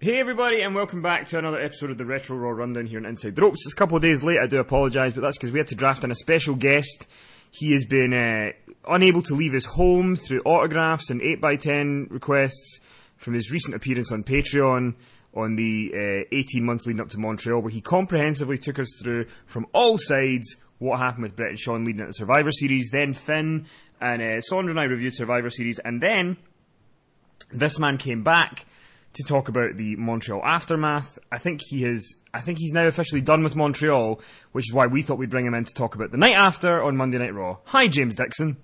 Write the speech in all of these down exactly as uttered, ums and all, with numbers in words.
Hey everybody, and welcome back to another episode of the Retro Raw Rundown here on Inside the Ropes. It's a couple of days late, I do apologise, but that's because we had to draft in a special guest. He has been uh, unable to leave his home through autographs and eight by ten requests from his recent appearance on Patreon on the uh, eighteen months leading up to Montreal, where he comprehensively took us through from all sides what happened with Brett and Sean leading into the Survivor Series. Then Finn and uh, Sondra and I reviewed Survivor Series, and then this man came back to talk about the Montreal aftermath. I think he has. I think he's now officially done with Montreal, which is why we thought we'd bring him in to talk about the night after on Monday Night Raw. Hi, James Dixon.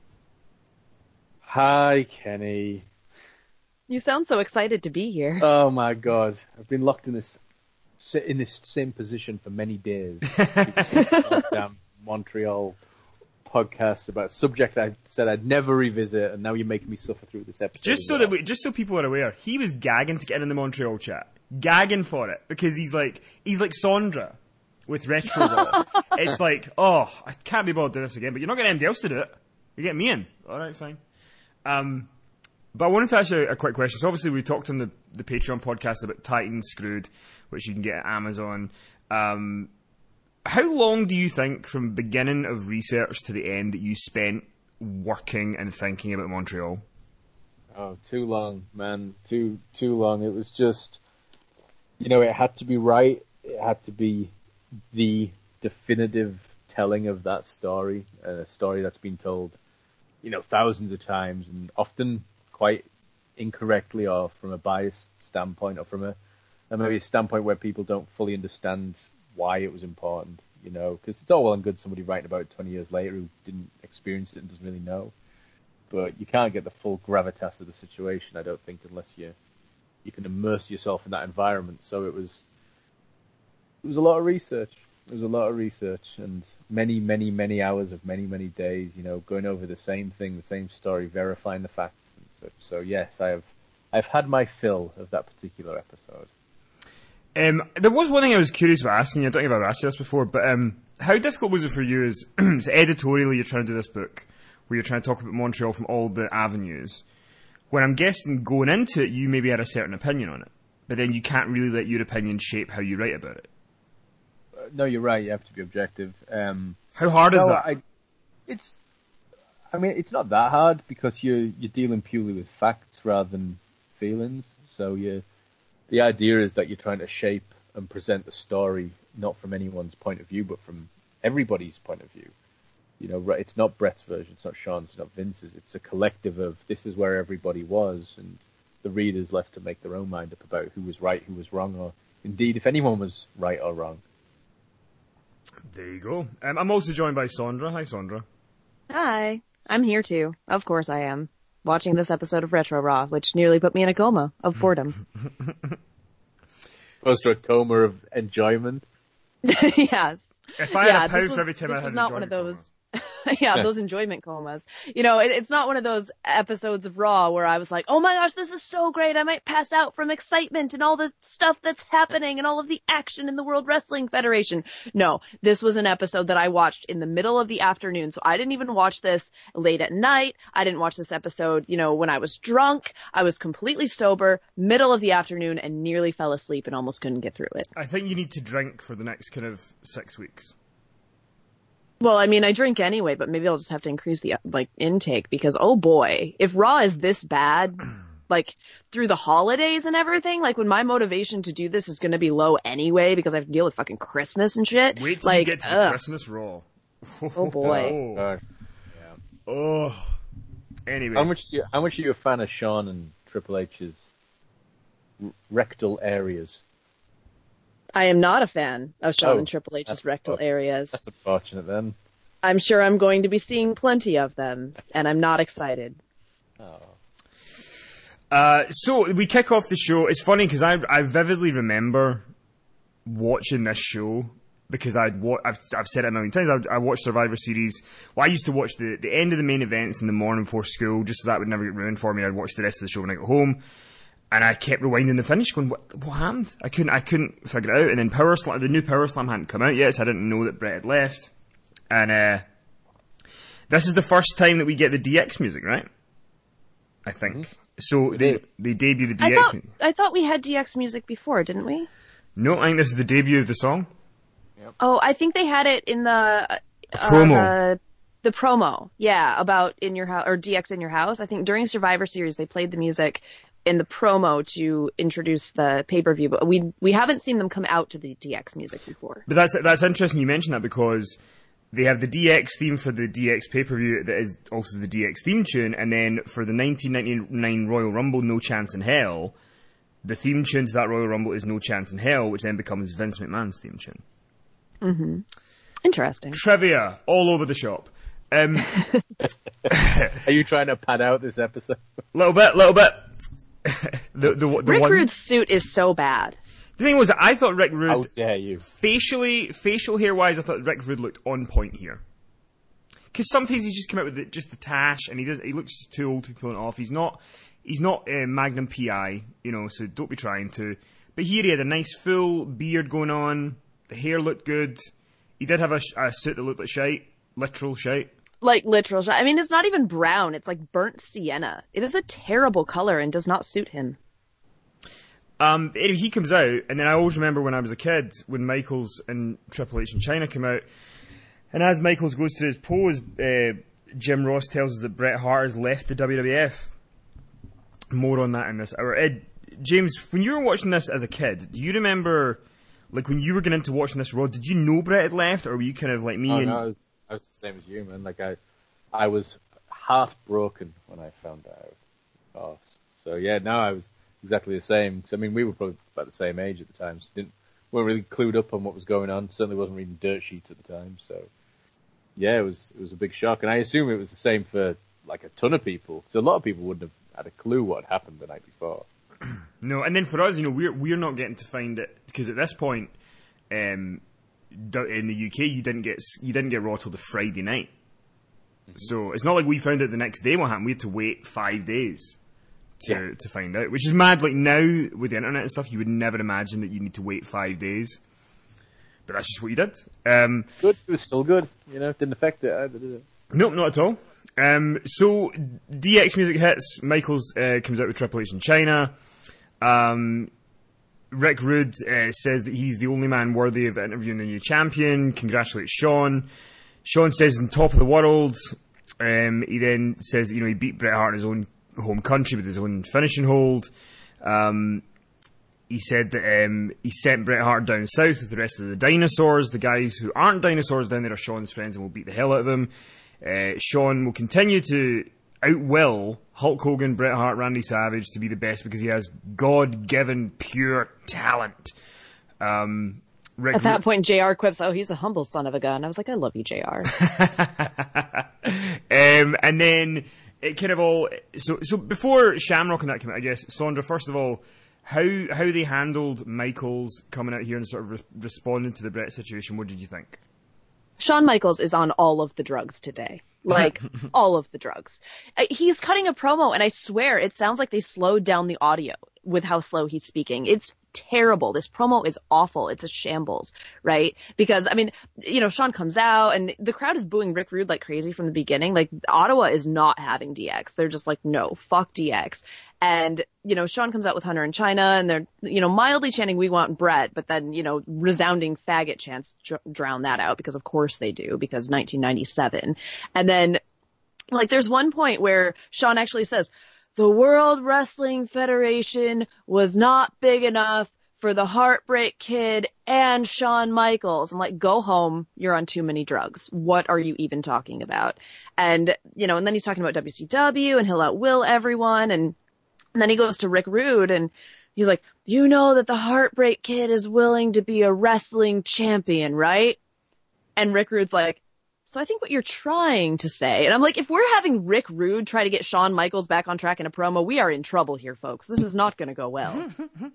Hi, Kenny. You sound so excited to be here. Oh my God, I've been locked in this in this same position for many days. Damn Montreal podcast about a subject I said I'd never revisit, and now you're making me suffer through this episode. Just so well. that we, just so people are aware, he was gagging to get in the Montreal chat, gagging for it because he's like he's like Sondra with Retro Raw. It's like, oh, I can't be bothered doing this again, but you're not getting anybody else to do it. You're getting me in. All right, fine. Um, but I wanted to ask you a quick question. So obviously we talked on the the Patreon podcast about Titan Screwed, which you can get at Amazon. Um, How long do you think, from beginning of research to the end, that you spent working and thinking about Montreal? Oh, too long, man. Too too long. It was just, you know, it had to be right. It had to be the definitive telling of that story, a story that's been told, you know, thousands of times, and often quite incorrectly, or from a biased standpoint, or from a, a maybe a standpoint where people don't fully understand why it was important, you know, because it's all well and good somebody writing about it twenty years later who didn't experience it and doesn't really know, but you can't get the full gravitas of the situation, I don't think, unless you you can immerse yourself in that environment. So it was it was a lot of research. It was a lot of research and many, many, many hours of many, many days, you know, going over the same thing, the same story, verifying the facts and such. So yes, I have I've had my fill of that particular episode. Um, there was one thing I was curious about asking you. I don't think I've ever asked you this before, but um, how difficult was it for you as so editorially you're trying to do this book, where you're trying to talk about Montreal from all the avenues, when I'm guessing going into it you maybe had a certain opinion on it, but then you can't really let your opinion shape how you write about it? Uh, no, you're right. You have to be objective. Um, how hard no, is that? I, it's, I mean, it's not that hard because you're, you're dealing purely with facts rather than feelings, so you the idea is that you're trying to shape and present the story not from anyone's point of view, but from everybody's point of view. You know, it's not Brett's version, it's not Sean's, it's not Vince's. It's a collective of this is where everybody was, and the reader's left to make their own mind up about who was right, who was wrong, or indeed if anyone was right or wrong. There you go. Um, I'm also joined by Sondra. Hi, Sondra. Hi. I'm here too. Of course I am. Watching this episode of Retro Raw, which nearly put me in a coma of boredom. Opposed to a coma of enjoyment? Yes. If I yeah, had a pound this was, for every time this I had was an not one of enjoyment those. yeah, those enjoyment comas. You know, it, it's not one of those episodes of Raw where I was like, oh my gosh, this is so great. I might pass out from excitement and all the stuff that's happening and all of the action in the World Wrestling Federation. No, this was an episode that I watched in the middle of the afternoon. So I didn't even watch this late at night. I didn't watch this episode, you know, when I was drunk. I was completely sober, middle of the afternoon, and nearly fell asleep and almost couldn't get through it. I think you need to drink for the next kind of six weeks. Well, I mean, I drink anyway, but maybe I'll just have to increase the, like, intake because, oh boy, if Raw is this bad, like, through the holidays and everything, like, when my motivation to do this is going to be low anyway because I have to deal with fucking Christmas and shit. Wait till like, you get to the Christmas Raw. Oh boy. Oh, uh, yeah. Oh. Anyway. How much, do you, how much are you a fan of Sean and Triple H's r- rectal areas? I am not a fan of Sean oh, and Triple H's rectal areas. That's unfortunate then. I'm sure I'm going to be seeing plenty of them, and I'm not excited. Oh. Uh, so we kick off the show. It's funny because I I vividly remember watching this show because I'd wa- I've I've said it a million times. I, I watched Survivor Series. Well, I used to watch the, the end of the main events in the morning before school, just so that would never get ruined for me. I'd watch the rest of the show when I got home. And I kept rewinding the finish, going, "What? What happened?" I couldn't, I couldn't figure it out. And then Power Slam, the new Power Slam hadn't come out yet, so I didn't know that Brett had left. And uh, this is the first time that we get the D X music, right? I think. So We they did. they debuted the D I X. thought mu- I thought we had D X music before, didn't we? No, I think this is the debut of the song. Oh, I think they had it in the uh, promo. the, the promo. Yeah, about in your house or D X in your house. I think during Survivor Series they played the music in the promo to introduce the pay-per-view, but we we haven't seen them come out to the D X music before. But that's that's interesting you mention that because they have the D X theme for the D X pay-per-view that is also the D X theme tune, and then for the nineteen ninety-nine Royal Rumble, No Chance in Hell, the theme tune to that Royal Rumble is No Chance in Hell, which then becomes Vince McMahon's theme tune. Mm-hmm. Interesting. Trivia all over the shop. Um, Are you trying to pad out this episode? little bit, little bit. the the, the Rick one, Rude's suit is so bad. The thing was, I thought Rick Rude How dare you? facially, facial hair wise, I thought Rick Rude looked on point here. Because sometimes he just come out with the, just the tash, and he does. He looks too old to pull it off. He's not. He's not uh, Magnum P I, you know. So don't be trying to. But here he had a nice full beard going on. The hair looked good. He did have a, sh- a suit that looked like shite, literal shite. Like literal shot. I mean, it's not even brown. It's like burnt sienna. It is a terrible color and does not suit him. Um, anyway, he comes out, and then I always remember when I was a kid, when Michaels and Triple H in China came out, and as Michaels goes to his pose, uh, Jim Ross tells us that Bret Hart has left the W W F. More on that in this hour. Ed, James, when you were watching this as a kid, do you remember, like, when you were getting into watching this Raw, did you know Bret had left, or were you kind of like me? Oh, and no, I was, I was the same as you, man. Like I, I was half broken when I found that out. Oh, so yeah, no, I was exactly the same. 'Cause, I mean, we were probably about the same age at the time, so didn't weren't really clued up on what was going on. Certainly wasn't reading dirt sheets at the time. So yeah, it was it was a big shock, and I assume it was the same for like a ton of people. So a lot of people wouldn't have had a clue what had happened the night before. No, and then for us, you know, we're we're not getting to find it because at this point, um, do- in the U K, you didn't get you didn't get Raw till the Friday night. So it's not like we found out the next day what happened. We had to wait five days to Yeah. to find out, which is mad. Like now with the internet and stuff, you would never imagine that you need to wait five days. But that's just what you did. Um, Good, it was still good. You know, it didn't affect it either, did it? Nope, not at all. Um, so D X music hits. Michaels uh, comes out with Triple H in China. Um, Rick Rude uh, says that he's the only man worthy of interviewing the new champion. Congratulates Shawn. Shawn says he's on top of the world. Um, he then says that, you know, he beat Bret Hart in his own home country with his own finishing hold. Um, he said that um, he sent Bret Hart down south with the rest of the dinosaurs. The guys who aren't dinosaurs down there are Shawn's friends and will beat the hell out of him. Uh, Shawn will continue to outwill Hulk Hogan, Bret Hart, Randy Savage to be the best because he has God-given pure talent. Um, Rick At that point, J R quips, "Oh, he's a humble son of a gun." I was like, "I love you, J R." um, and then it kind of all so so before Shamrock and that came out, I guess, Sondra, first of all, how how they handled Michaels coming out here and sort of re- responding to the Bret situation. What did you think? Shawn Michaels is on all of the drugs today. Like, all of the drugs. Uh, He's cutting a promo, and I swear it sounds like they slowed down the audio with how slow he's speaking. It's terrible. This promo is awful. It's a shambles, right? Because, I mean, you know, Shawn comes out, and the crowd is booing Rick Rude like crazy from the beginning. Like, Ottawa is not having D X. They're just like, no, fuck D X. And, you know, Shawn comes out with Hunter in China, and they're, you know, mildly chanting, "We want Brett," but then, you know, resounding faggot chants dr- drown that out, because of course they do, because nineteen ninety-seven. And then, like, there's one point where Shawn actually says, "The World Wrestling Federation was not big enough for the Heartbreak Kid and Shawn Michaels." I'm like, go home. You're on too many drugs. What are you even talking about? And, you know, and then he's talking about W C W, and he'll outwill everyone. And, and then he goes to Rick Rude, and he's like, "You know that the Heartbreak Kid is willing to be a wrestling champion, right?" And Rick Rude's like, "So I think what you're trying to say," and I'm like, if we're having Rick Rude try to get Shawn Michaels back on track in a promo, we are in trouble here, folks. This is not going to go well.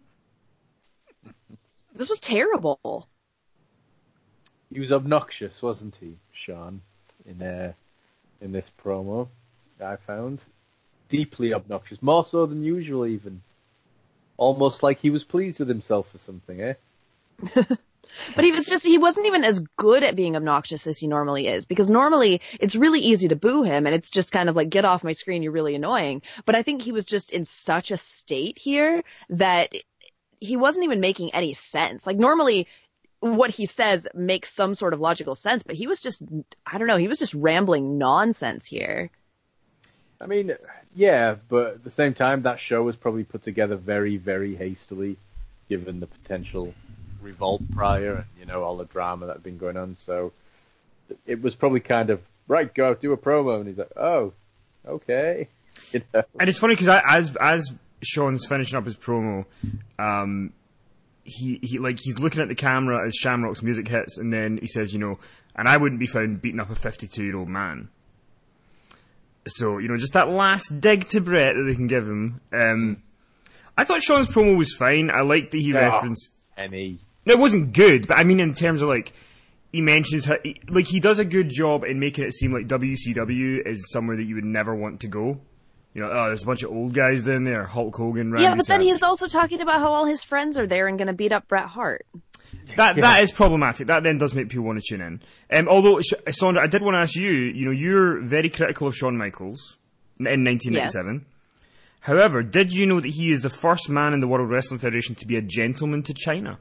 This was terrible. He was obnoxious, wasn't he, Shawn? In uh, in this promo, I found deeply obnoxious, more so than usual, even. Almost like he was pleased with himself or something, eh? But he was just, he wasn't even as good at being obnoxious as he normally is, because normally it's really easy to boo him and it's just kind of like, get off my screen, you're really annoying. But I think he was just in such a state here that he wasn't even making any sense. Like normally what he says makes some sort of logical sense, but he was just, I don't know, he was just rambling nonsense here. I mean, yeah, but at the same time, that show was probably put together very, very hastily, given the potential revolt prior and, you know, all the drama that had been going on. So it was probably kind of, right, go out, do a promo. And he's like, oh, okay. You know? And it's funny because as as Sean's finishing up his promo, um, he, he like he's looking at the camera as Shamrock's music hits, and then he says, you know, and I wouldn't be found beating up a fifty-two-year-old man. So, you know, just that last dig to Brett that they can give him. Um, I thought Sean's promo was fine. I liked that he oh, referenced... Any... No, it wasn't good, but I mean in terms of, like, he mentions how... He, like, he does a good job in making it seem like W C W is somewhere that you would never want to go. You know, oh, there's a bunch of old guys down there, Hulk Hogan, Randy Yeah, but then Savage. he's also talking about how all his friends are there and going to beat up Bret Hart. That Yeah. That is problematic. That then does make people want to tune in. Um, although, Sandra, I did want to ask you, you know, you're very critical of Shawn Michaels in nineteen ninety-seven. Yes. However, did you know that he is the first man in the World Wrestling Federation to be a gentleman to China?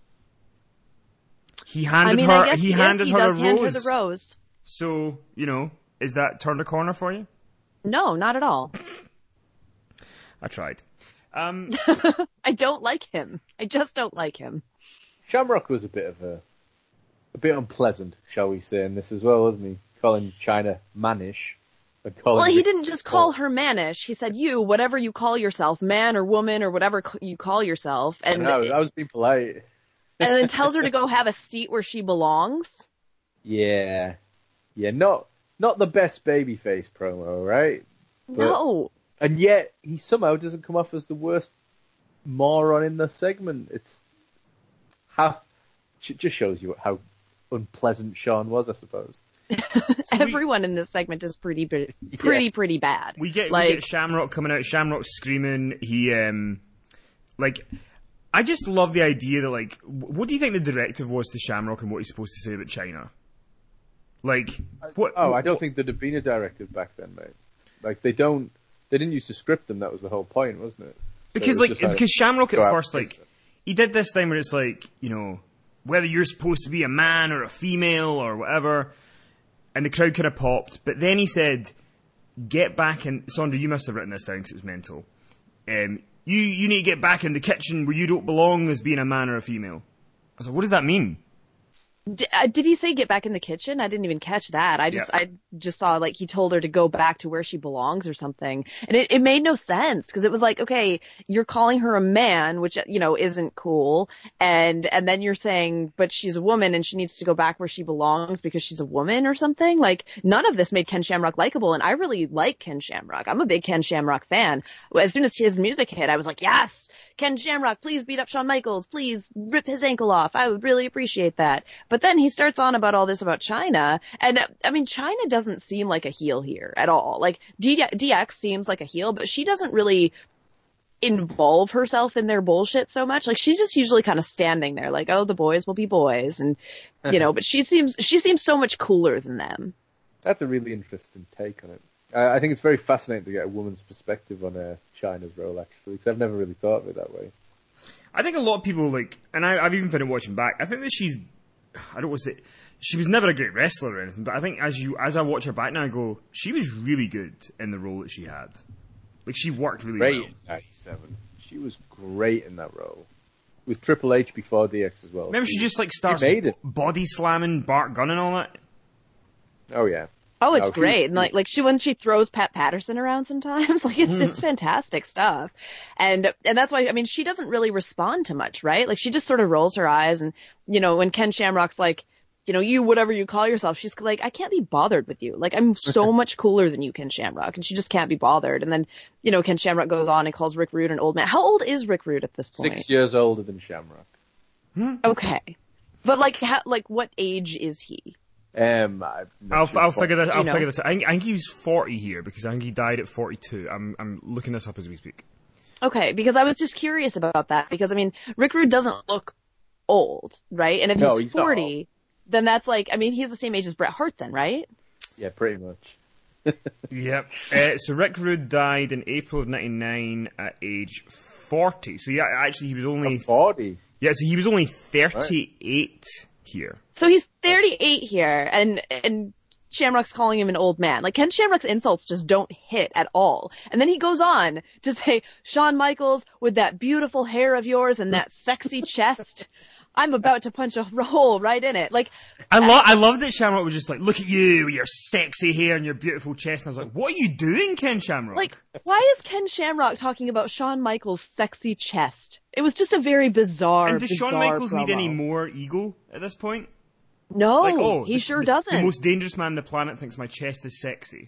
He handed I mean, her. I guess he yes, handed he her does a hand her rose. the rose. So, you know, is that turned a corner for you? No, not at all. I tried. Um, I don't like him. I just don't like him. Shamrock was a bit of a... a bit unpleasant, shall we say, in this as well, wasn't he? Calling China mannish. And calling Well, he Vic- didn't just call her mannish. He said, you, whatever you call yourself, man or woman or whatever c- you call yourself. And, I, was, I was being polite. and then tells her to go have a seat where she belongs. Yeah. Yeah, not not the best babyface promo, right? But- No. And yet, he somehow doesn't come off as the worst moron in the segment. It's how it just shows you how unpleasant Sean was, I suppose. Everyone in this segment is pretty, pretty, pretty, Yeah. pretty bad. we get like, we get Shamrock coming out. Shamrock screaming. He um, like. I just love the idea that, like, what do you think the directive was to Shamrock and what he's supposed to say about China? Like, what? Oh, I don't think there'd have been a directive back then, mate. Like, they don't, they didn't use to script them, that was the whole point, wasn't it? So Because, it was like, just like, because Shamrock at go out first, and like, face it. he did this thing where it's like, you know, whether you're supposed to be a man or a female or whatever, and the crowd kind of popped. But then he said, get back in... Sandra, you must have written this down because it was mental. Um, you, you need to get back in the kitchen where you don't belong as being a man or a female. I was like, what does that mean? D- uh, did he say get back in the kitchen? I didn't even catch that. I just, Yeah. I just saw like he told her to go back to where she belongs or something, and it, it made no sense because it was like, okay, you're calling her a man, which you know isn't cool, and and then you're saying, but she's a woman and she needs to go back where she belongs because she's a woman or something. Like none of this made Ken Shamrock likable, and I really like Ken Shamrock. I'm a big Ken Shamrock fan. As soon as his music hit, I was like, yes. Ken Shamrock, please beat up Shawn Michaels. Please rip his ankle off. I would really appreciate that. But then he starts on about all this about China. And, I mean, China doesn't seem like a heel here at all. Like, D- DX seems like a heel, but she doesn't really involve herself in their bullshit so much. Like, she's just usually kind of standing there like, oh, the boys will be boys. And, you know, but she seems, she seems so much cooler than them. That's a really interesting take on it. I I think it's very fascinating to get a woman's perspective on uh, China's role, actually, because I've never really thought of it that way. I think a lot of people, like, and I, I've even found it watching back, I think that she's, I don't want to say, she was never a great wrestler or anything, but I think as you, as I watch her back now, I go, she was really good in the role that she had. Like, she worked really Great well. in ninety-seven. She was great in that role. With Triple H before D X as well. Remember she just, like, starts made it. body slamming Bart Gunn and all that? Oh, yeah. Oh, it's No, she- great. And like, like she, when she throws Pat Patterson around sometimes, like it's, it's fantastic stuff. And, and that's why, I mean, she doesn't really respond to much, right? Like she just sort of rolls her eyes and, you know, when Ken Shamrock's like, you know, you, whatever you call yourself, she's like, I can't be bothered with you. Like I'm so much cooler than you, Ken Shamrock. And she just can't be bothered. And then, you know, Ken Shamrock goes on and calls Rick Rude an old man. How old is Rick Rude at this point? Six years older than Shamrock. Okay. But like, how, like what age is he? Um, I'm not I'll, sure I'll what- figure this. Do I'll you know? figure this out. I think, I think he was forty here because I think he died at forty-two. I'm I'm looking this up as we speak. Okay, because I was just curious about that because I mean, Rick Rude doesn't look old, right? And if No, he's he's not forty, old. then that's like, I mean, he's the same age as Bret Hart then, right? Yeah, pretty much. Yep. Uh, so Rick Rude died in April of ninety-nine at age forty. So yeah, actually he was only forty. Yeah, so he was only thirty-eight here. So he's thirty-eight here, and and Shamrock's calling him an old man. Like, Ken Shamrock's insults just don't hit at all. And then he goes on to say, Shawn Michaels, with that beautiful hair of yours and that sexy chest, I'm about to punch a hole right in it. Like, I love, I love that Shamrock was just like, look at you with your sexy hair and your beautiful chest. And I was like, what are you doing, Ken Shamrock? like, why is Ken Shamrock talking about Shawn Michaels' sexy chest? It was just a very bizarre, and does bizarre Shawn Michaels promo. need any more ego at this point? No, Like, oh, he the, sure the, doesn't. The most dangerous man on the planet thinks my chest is sexy.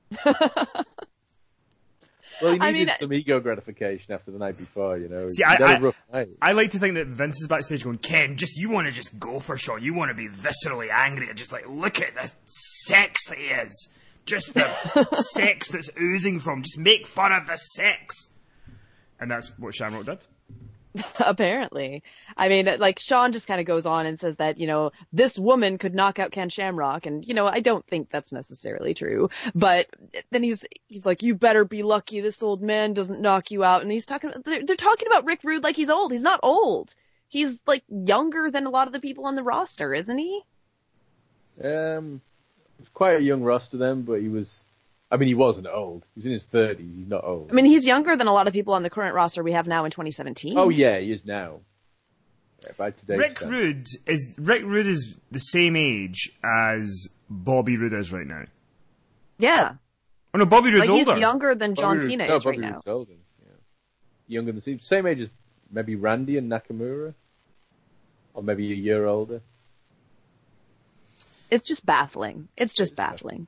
Well, he I needed mean, some ego gratification after the night before, you know. See, he I, had a I, rough night. I like to think that Vince is backstage going, Ken, just you want to just go for Shawn. You want to be viscerally angry and just like, look at the sex that he is. Just the sex that's oozing from. Just make fun of the sex. And that's what Shamrock did. Apparently. I mean, like, Shawn just kind of goes on and says that, you know, this woman could knock out Ken Shamrock. And, you know, I don't think that's necessarily true. But then he's he's like, you better be lucky this old man doesn't knock you out. And he's talking, they're, they're talking about Rick Rude like he's old. He's not old. He's, like, younger than a lot of the people on the roster, isn't he? Um, it was quite a young roster then, but he was, I mean, he wasn't old. He was in his thirties. He's not old. I mean, he's younger than a lot of people on the current roster we have now in twenty seventeen. Oh, yeah, he is now. Yeah, by today's Rick standards. Rude is Rick Rude is the same age as Bobby Roode is right now. Yeah. Oh no, Bobby Roode's Like, he's older. younger than John Bobby Roode- Cena no, is right Bobby now. Roode's older. Yeah. Younger than Cena. Same age as maybe Randy and Nakamura. Or maybe a year older. It's just baffling. It's just baffling.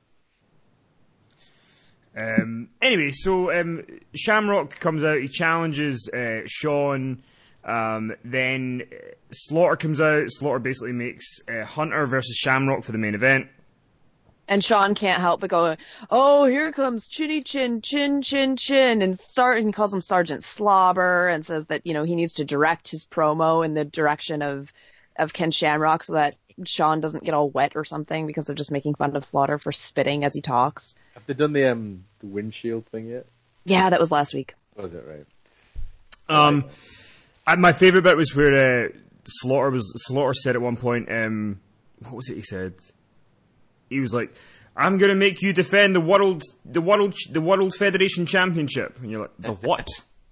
Um, anyway, so um, Shamrock comes out, he challenges uh, Shawn, um, then uh, Slaughter comes out, Slaughter basically makes uh, Hunter versus Shamrock for the main event. And Shawn can't help but go, oh, here comes Chinny Chin, Chin, Chin, Chin, and Sar- and he calls him Sergeant Slobber and says that, you know, he needs to direct his promo in the direction of, of Ken Shamrock so that Shawn doesn't get all wet or something because they're just making fun of Slaughter for spitting as he talks. Have they done the um the windshield thing yet? Yeah, that was last week. Was it right? Um, and my favourite bit was where uh, Slaughter was Slaughter said at one point, um, what was it he said? He was like, "I'm gonna make you defend the world, the world, the World Federation Championship," and you're like, "The what?"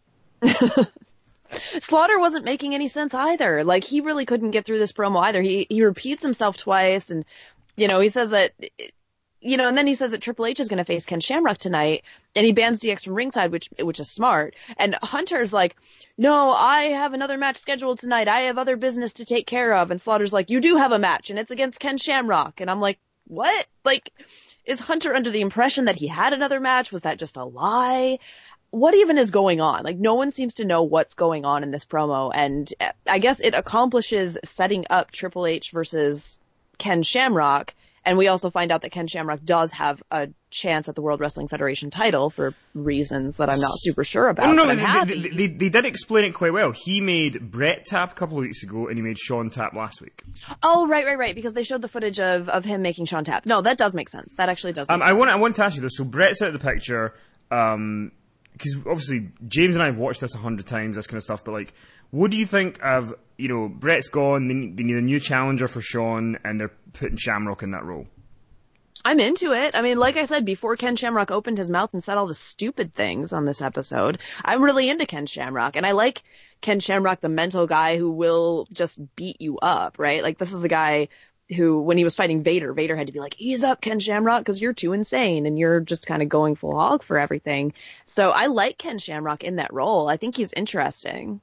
Slaughter wasn't making any sense either. Like, he really couldn't get through this promo either. He he repeats himself twice, and, you know, he says that, you know, and then he says that Triple H is going to face Ken Shamrock tonight, and he bans D X from ringside, which which is smart. And Hunter's like, no, I have another match scheduled tonight. I have other business to take care of. And Slaughter's like, you do have a match, and it's against Ken Shamrock. And I'm like, what? Like, is Hunter under the impression that he had another match? Was that just a lie? What even is going on? Like, no one seems to know what's going on in this promo, and I guess it accomplishes setting up Triple H versus Ken Shamrock, and we also find out that Ken Shamrock does have a chance at the World Wrestling Federation title for reasons that I'm not super sure about. Oh, no, but I'm they, happy. they, they, they did explain it quite well. He made Brett tap a couple of weeks ago, and he made Shawn tap last week. Oh, right, right, right, because they showed the footage of, of him making Shawn tap. No, that does make sense. That actually does make Um, sense. I want I want to ask you though. So Brett's out of the picture. Um, because obviously James and I have watched this a hundred times, this kind of stuff. But like, what do you think of, you know, Brett's gone? They need, they need a new challenger for Shawn, and they're putting Shamrock in that role. I'm into it. I mean, like I said, before Ken Shamrock opened his mouth and said all the stupid things on this episode, I'm really into Ken Shamrock. And I like Ken Shamrock, the mental guy who will just beat you up, right? Like, this is the guy who, when he was fighting Vader, Vader had to be like, ease up, Ken Shamrock, because you're too insane and you're just kind of going full hog for everything. So I like Ken Shamrock in that role. I think he's interesting.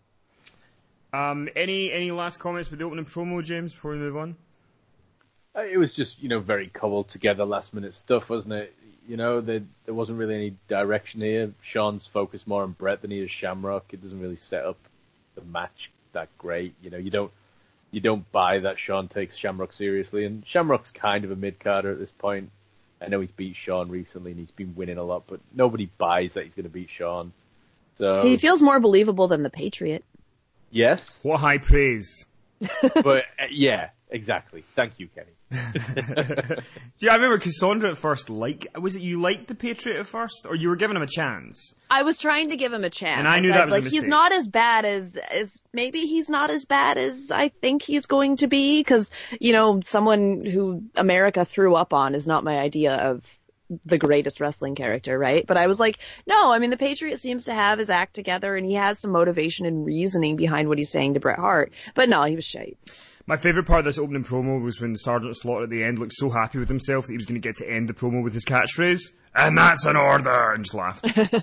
Um, any any last comments with the opening promo, James, before we move on? Uh, It was just, you know, very cobbled together last minute stuff, wasn't it? You know, there, there wasn't really any direction here. Shawn's focused more on Brett than he is Shamrock. It doesn't really set up the match that great. You know, you don't you don't buy that Shawn takes Shamrock seriously, and Shamrock's kind of a mid-carder at this point. I know he's beat Shawn recently and he's been winning a lot, but nobody buys that he's going to beat Shawn. So He feels more believable than the Patriot. yes, What high praise! But uh, yeah, exactly. Thank you, Kenny. Yeah, I remember Cassandra at first, like, was it you liked the Patriot at first, or you were giving him a chance? I was trying to give him a chance. And I knew said, that was a like, he's mistake. not as bad as, as, maybe he's not as bad as I think he's going to be, because, you know, someone who America threw up on is not my idea of the greatest wrestling character, right? But I was like, no, I mean, the Patriot seems to have his act together, and he has some motivation and reasoning behind what he's saying to Bret Hart. But no, he was shite. My favourite part of this opening promo was when Sergeant Slaughter at the end looked so happy with himself that he was going to get to end the promo with his catchphrase, and that's an order, and just laughed.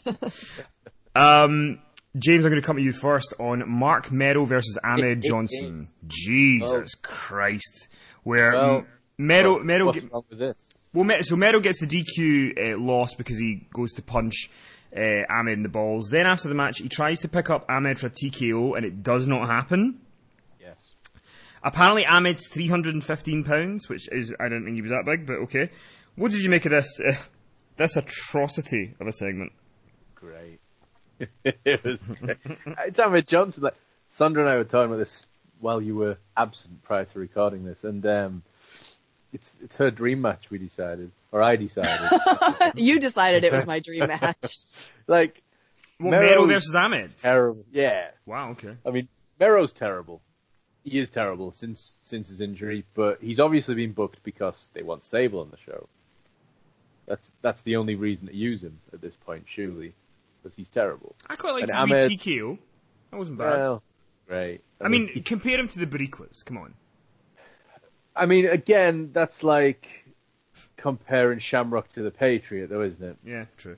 um, James, I'm going to come to you first on Mark Merrow versus Ahmed Johnson. Jesus oh. Christ. Where Well, Merrow... what- Merrow what's get- wrong with this? Well, Mer- so Merrow gets the D Q uh, loss because he goes to punch uh, Ahmed in the balls. Then after the match, he tries to pick up Ahmed for a T K O, and it does not happen. Yes. Apparently, Ahmed's three hundred fifteen pounds, which is, I didn't think he was that big, but okay. What did you make of this, uh, this atrocity of a segment? Great. It was great. It's Ahmed Johnson. Like, Sandra and I were talking about this while you were absent prior to recording this, and um, it's it's her dream match. We decided, or I decided. You decided it was my dream match. Like, Well, Merrow's Merrow versus Ahmed. terrible. Yeah, Wow, okay. I mean, Merrow's terrible. He is terrible since since his injury, but he's obviously been booked because they want Sable on the show. That's that's the only reason to use him at this point, surely, because he's terrible. I quite liked And his wee Ahmed- T K O. That wasn't bad. Well, right. I mean, compare him to the Bariquas. Come on. I mean, again, that's like comparing Shamrock to the Patriot, though, isn't it? Yeah, true.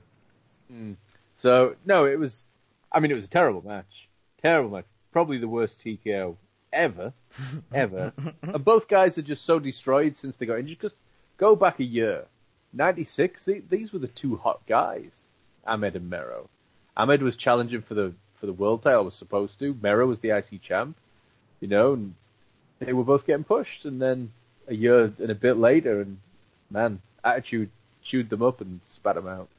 So, no, it was, I mean, it was a terrible match. Terrible match. Probably the worst T K O ever. Ever. And both guys are just so destroyed since they got injured. Because go back a year. ninety-six, they, these were the two hot guys. Ahmed and Merrow. Ahmed was challenging for the for the world title, was supposed to. Merrow was the I C champ. You know, and they were both getting pushed. And then a year and a bit later, and man, Attitude chewed them up and spat them out.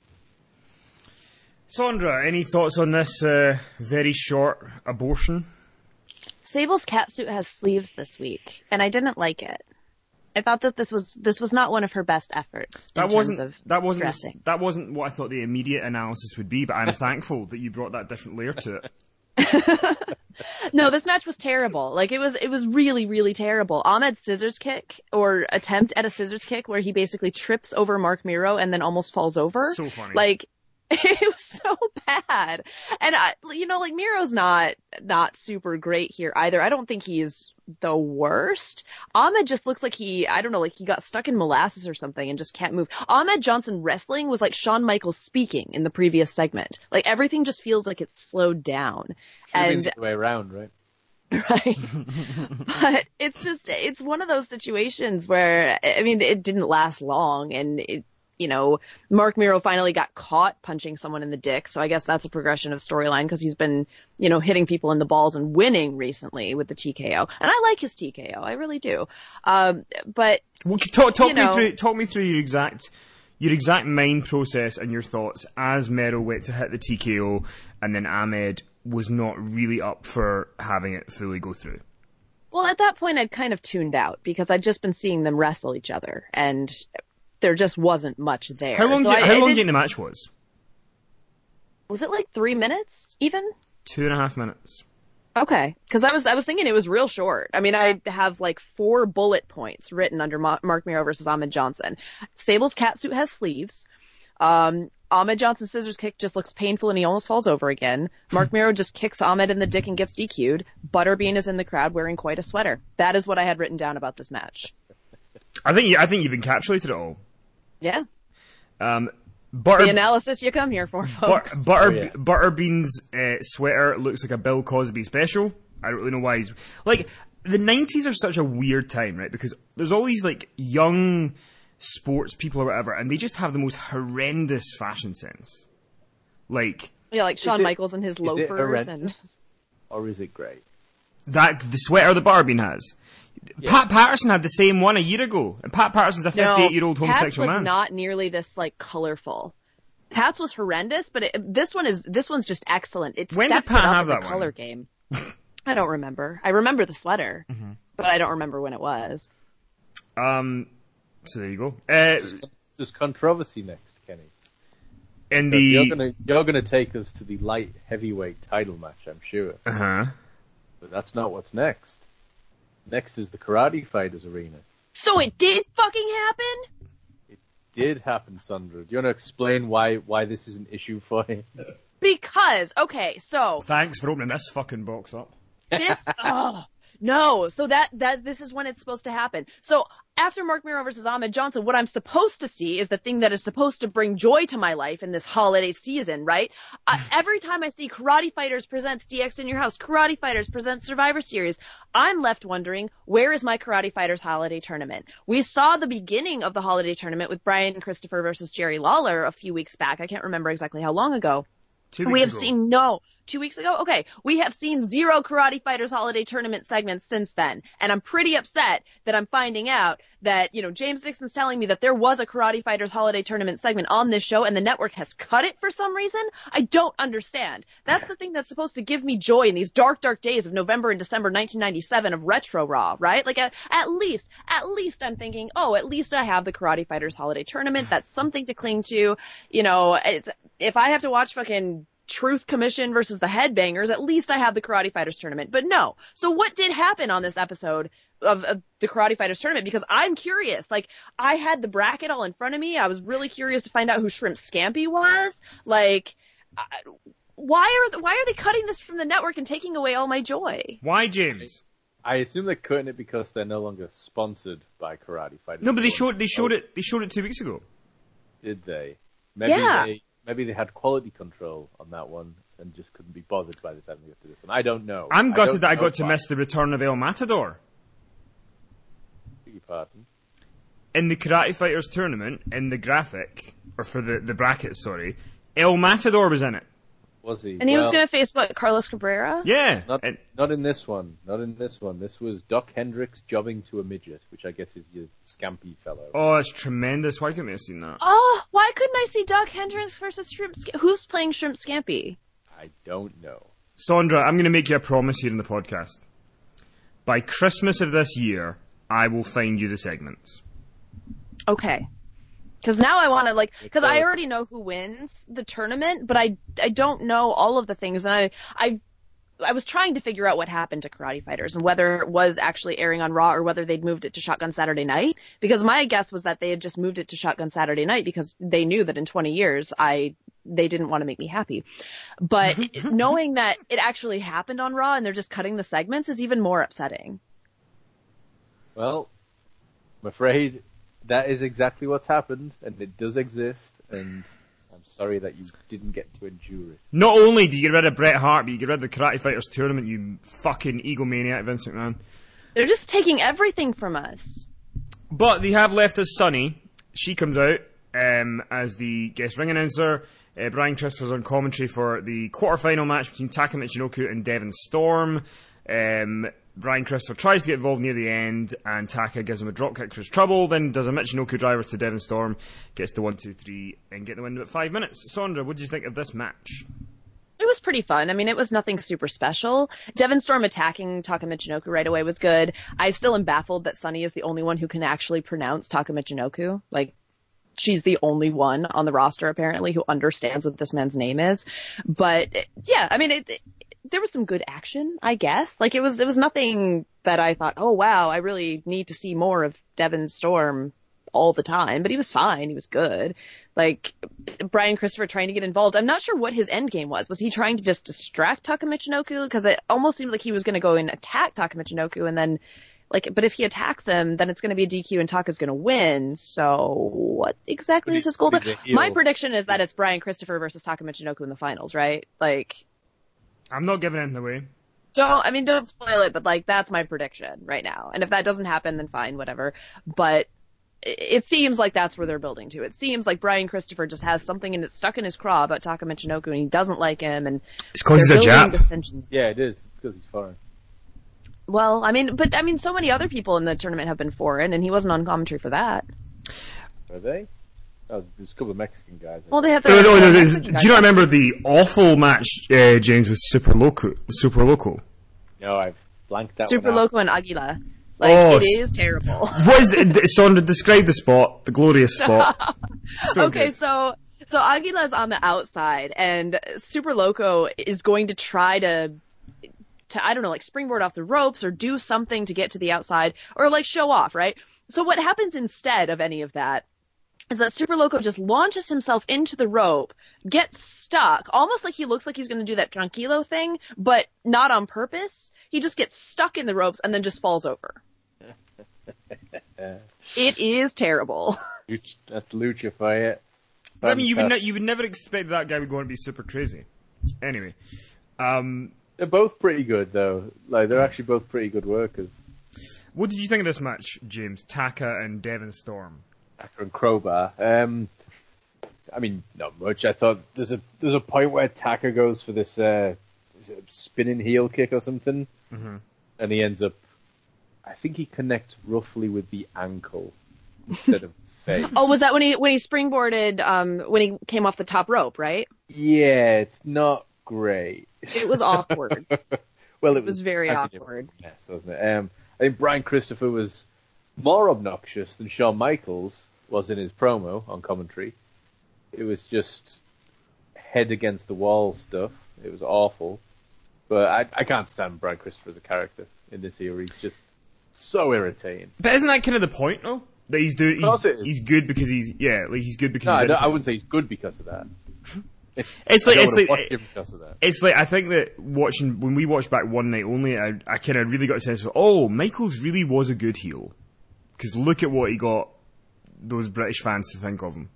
Sandra, any thoughts on this uh, very short abortion? Sable's catsuit has sleeves this week, and I didn't like it. I thought that this was this was not one of her best efforts in That terms wasn't of that wasn't dressing. that wasn't what I thought the immediate analysis would be, but I'm thankful that you brought that different layer to it. No, this match was terrible. Like it was, it was really, really terrible. Ahmed's scissors kick or attempt at a scissors kick where he basically trips over Mark Merrow and then almost falls over. So funny. Like it was so bad. And I, you know, like Merrow's not not super great here either. I don't think he's the worst. Ahmed just looks like he, I don't know, like he got stuck in molasses or something and just can't move. Ahmed Johnson wrestling was like Shawn Michaels speaking in the previous segment. Like everything just feels like it's slowed down. Should've been And the other way around, right? right. But it's just, it's one of those situations where, I mean, it didn't last long and it, you know, Mark Merrow finally got caught punching someone in the dick. So I guess that's a progression of storyline because he's been, you know, hitting people in the balls and winning recently with the T K O. And I like his T K O. I really do. Um, but Well, talk talk you me know- through talk me through your exact your exact mind process and your thoughts as Merrow went to hit the T K O and then Ahmed was not really up for having it fully go through. well, at that point I'd kind of tuned out because I'd just been seeing them wrestle each other and there just wasn't much there. How long? So do, I, how I long do you did- think the match was? was it like three minutes even? Two and a half minutes. Okay, because I was I was thinking it was real short. I mean, I have like four bullet points written under Ma- Mark Merrow versus Ahmed Johnson. Sable's catsuit has sleeves. Um, Ahmed Johnson's scissors kick just looks painful and he almost falls over again. Mark Merrow just kicks Ahmed in the dick and gets D Q'd. Butterbean is in the crowd wearing quite a sweater. That is what I had written down about this match. I think you, I think you've encapsulated it all. Yeah, Um, butter, the analysis you come here for, but, folks. butter, Oh, yeah. Butterbean's uh, sweater looks like a Bill Cosby special. I don't really know why he's like the nineties are such a weird time, right? Because there's all these like young sports people or whatever, and they just have the most horrendous fashion sense. Like Yeah, like Shawn it- Michaels and his Is it loafers horrendous, and. or is it great? that, the sweater that Butterbean has. Pat Patterson had the same one a year ago, and Pat Patterson's a fifty-eight-year-old Pat's homosexual was man. not nearly this like colorful. Pat's was horrendous, but it, this one is this one's just excellent. It When did steps Pat it up have in that the one? color game. I don't remember. I remember the sweater, mm-hmm. but I don't remember when it was. Um, so there you go. Uh, there's, there's controversy next, Kenny. In the you're gonna you're gonna take us to the light heavyweight title match, I'm sure. Uh huh. But that's not what's next. Next is the Karate Fighters Arena. So it did fucking happen? It did happen, Sandra. Do you want to explain why why this is an issue for you? Because okay, so thanks for opening this fucking box up. this. oh. No, so that, that, this is when it's supposed to happen. So, after Mark Miro versus Ahmed Johnson, what I'm supposed to see is the thing that is supposed to bring joy to my life in this holiday season, right? Uh, every time I see Karate Fighters presents D X in Your House, Karate Fighters presents Survivor Series, I'm left wondering, where is my Karate Fighters holiday tournament? We saw the beginning of the holiday tournament with Brian Christopher versus Jerry Lawler a few weeks back. I can't remember exactly how long ago. Two weeks we have ago. seen no two weeks ago. Okay, we have seen zero Karate Fighters holiday tournament segments since then, and I'm pretty upset that I'm finding out that you know James Dixon's telling me that there was a Karate Fighters holiday tournament segment on this show, and the network has cut it for some reason. I don't understand. That's the thing that's supposed to give me joy in these dark, dark days of November and December nineteen ninety-seven of Retro Raw, right? Like at, at least, at least I'm thinking, oh, at least I have the Karate Fighters holiday tournament. That's something to cling to. You know, it's if I have to watch fucking Truth Commission versus the Headbangers, at least I have the Karate Fighters tournament. But no. So what did happen on this episode of, of the Karate Fighters tournament? Because I'm curious. Like, I had the bracket all in front of me. I was really curious to find out who Shrimp Scampi was. Like, I, why are the, why are they cutting this from the network and taking away all my joy? Why, James? I assume they're cutting it because they're no longer sponsored by Karate Fighters. No, but they showed they showed it they showed it two weeks ago. Did they? Maybe Yeah. they maybe they had quality control on that one and just couldn't be bothered by the time they got to this one. I don't know. I'm I gutted don't that I know got to why. miss the return of El Matador. Beg your pardon. In the Karate Fighters tournament, in the graphic, or for the, the brackets, sorry, El Matador was in it. Was he? And he was Well, going to face, what, Carlos Cabrera? Yeah. Not, And, not in this one. Not in this one. This was Doc Hendricks jobbing to a midget, which I guess is your scampy fellow. oh, it's tremendous. Why couldn't we have seen that? Oh, why couldn't I see Doc Hendricks versus Shrimp Scampi? Who's playing Shrimp Scampi? I don't know. Sandra, I'm going to make you a promise here in the podcast. By Christmas of this year, I will find you the segments. Okay. Because now I want to, like, because I already know who wins the tournament, but I, I don't know all of the things, and I, I, I was trying to figure out what happened to Karate Fighters and whether it was actually airing on Raw or whether they'd moved it to Shotgun Saturday Night, because my guess was that they had just moved it to Shotgun Saturday Night because they knew that in twenty years I, they didn't want to make me happy. But knowing that it actually happened on Raw and they're just cutting the segments is even more upsetting. Well, I'm afraid that is exactly what's happened, and it does exist, and I'm sorry that you didn't get to endure it. Not only do you get rid of Bret Hart, but you get rid of the Karate Fighters tournament, you fucking egomaniac, Vince McMahon. They're just taking everything from us. But they have left us Sunny. She comes out um, as the guest ring announcer. Uh, Brian Christopher's on commentary for the quarterfinal match between Taka Michinoku and Devon Storm. Um, Brian Christopher tries to get involved near the end, and Taka gives him a dropkick for his trouble, then does a Michinoku driver to Devon Storm, gets the one, two, three, and get the win in about five minutes. Sandra, what did you think of this match? It was pretty fun. I mean, it was nothing super special. Devon Storm attacking Taka Michinoku right away was good. I still am baffled that Sunny is the only one who can actually pronounce Taka Michinoku. Like, she's the only one on the roster, apparently, who understands what this man's name is. But, yeah, I mean, it, it there was some good action, I guess. Like, it was, it was nothing that I thought, oh, wow, I really need to see more of Devon Storm all the time. But he was fine. He was good. Like, Brian Christopher trying to get involved. I'm not sure what his end game was. Was he trying to just distract Taka Michinoku? Because it almost seemed like he was going to go and attack Taka Michinoku, and then, like, but if he attacks him, then it's going to be a D Q and Taka's going to win. So what exactly is his goal? My prediction is that it's Brian Christopher versus Taka Michinoku in the finals, right? Like, I'm not giving anything away. Don't, I mean, don't spoil it, but, like, that's my prediction right now. And if that doesn't happen, then fine, whatever. But it, it seems like that's where they're building to. It seems like Brian Christopher just has something in it stuck in his craw about Taka Michinoku, and he doesn't like him, and it's because he's a Jap. Dissension. Yeah, it is. It's because he's foreign. Well, I mean, but, I mean, so many other people in the tournament have been foreign, and he wasn't on commentary for that. Are they? Oh, there's a couple of Mexican guys. Well, they had the, No, no, no, the do you not remember the awful match, uh, James, with Super Loco? Super Loco? No, I've blanked that Super one out. Loco and Aguila. Like, Oh, it is terrible. What is the, Sandra, describe the spot, the glorious spot. So okay, good. so so Aguila's on the outside, and Super Loco is going to try to, to I don't know, like springboard off the ropes or do something to get to the outside or like show off, right? So what happens instead of any of that is that Super Loco just launches himself into the rope, gets stuck, almost like he looks like he's going to do that Tranquilo thing, but not on purpose. He just gets stuck in the ropes and then just falls over. It is terrible. That's lucha for you. I mean, you would, ne- you would never expect that guy would go and be super crazy. Anyway. Um, they're both pretty good, though. Like, they're actually both pretty good workers. What did you think of this match, James? Taka and Devon Storm. Taka and Crowbar. Um, I mean, not much. I thought there's a there's a point where Taka goes for this uh, is it a spinning heel kick or something, mm-hmm. and he ends up. I think he connects roughly with the ankle instead of face. Oh, was that when he when he springboarded um, when he came off the top rope, right? Yeah, it's not great. It was awkward. Well, it, it was, was very awkward. Yes, wasn't it? Um, I think Brian Christopher was more obnoxious than Shawn Michaels was in his promo on commentary. It was just head against the wall stuff. It was awful. But I, I can't stand Brian Christopher as a character in this era. He's just so irritating. But isn't that kind of the point, though? That he's doing, he's, he's good because he's, yeah, like he's good because no, he's I, I wouldn't say he's good because of that. It's like, it's like, it, it's like, I think that watching, when we watched back One Night Only, I, I kind of really got a sense of, oh, Michaels really was a good heel. Because look at what he got those British fans to think of him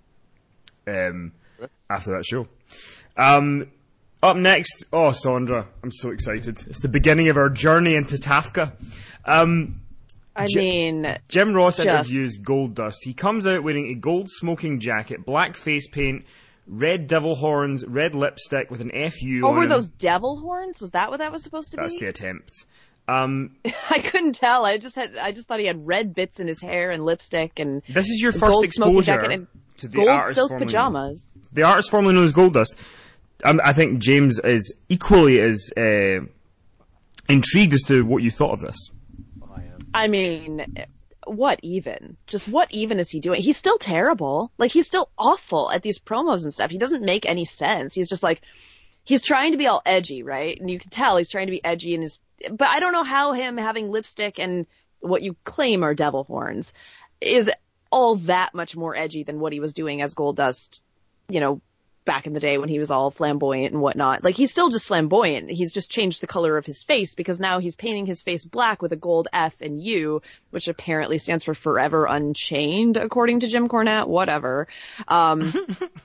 um, after that show. Um, up next, oh, Sandra, I'm so excited. It's the beginning of our journey into Tafka. Um, I J- mean, Jim Ross just... interviews Goldust. He comes out wearing a gold smoking jacket, black face paint, red devil horns, red lipstick with an F U oh, on were him. those devil horns? Was that what that was supposed to That's be? the attempt. Um, I couldn't tell. I just had, I just thought he had red bits in his hair and lipstick and this is your first gold smoking exposure jacket and to the gold artist silk formerly pajamas. Known. The artist formerly known as Goldust. Um, I think James is equally as uh, intrigued as to what you thought of this. I mean, what even? Just what even is he doing? He's still terrible. Like, he's still awful at these promos and stuff. He doesn't make any sense. He's just like, he's trying to be all edgy, right? And you can tell he's trying to be edgy in his, but I don't know how him having lipstick and what you claim are devil horns is all that much more edgy than what he was doing as Goldust, you know, back in the day when he was all flamboyant and whatnot. Like, he's still just flamboyant. He's just changed the color of his face because now he's painting his face black with a gold F and U, which apparently stands for Forever Unchained, according to Jim Cornette, whatever. Um,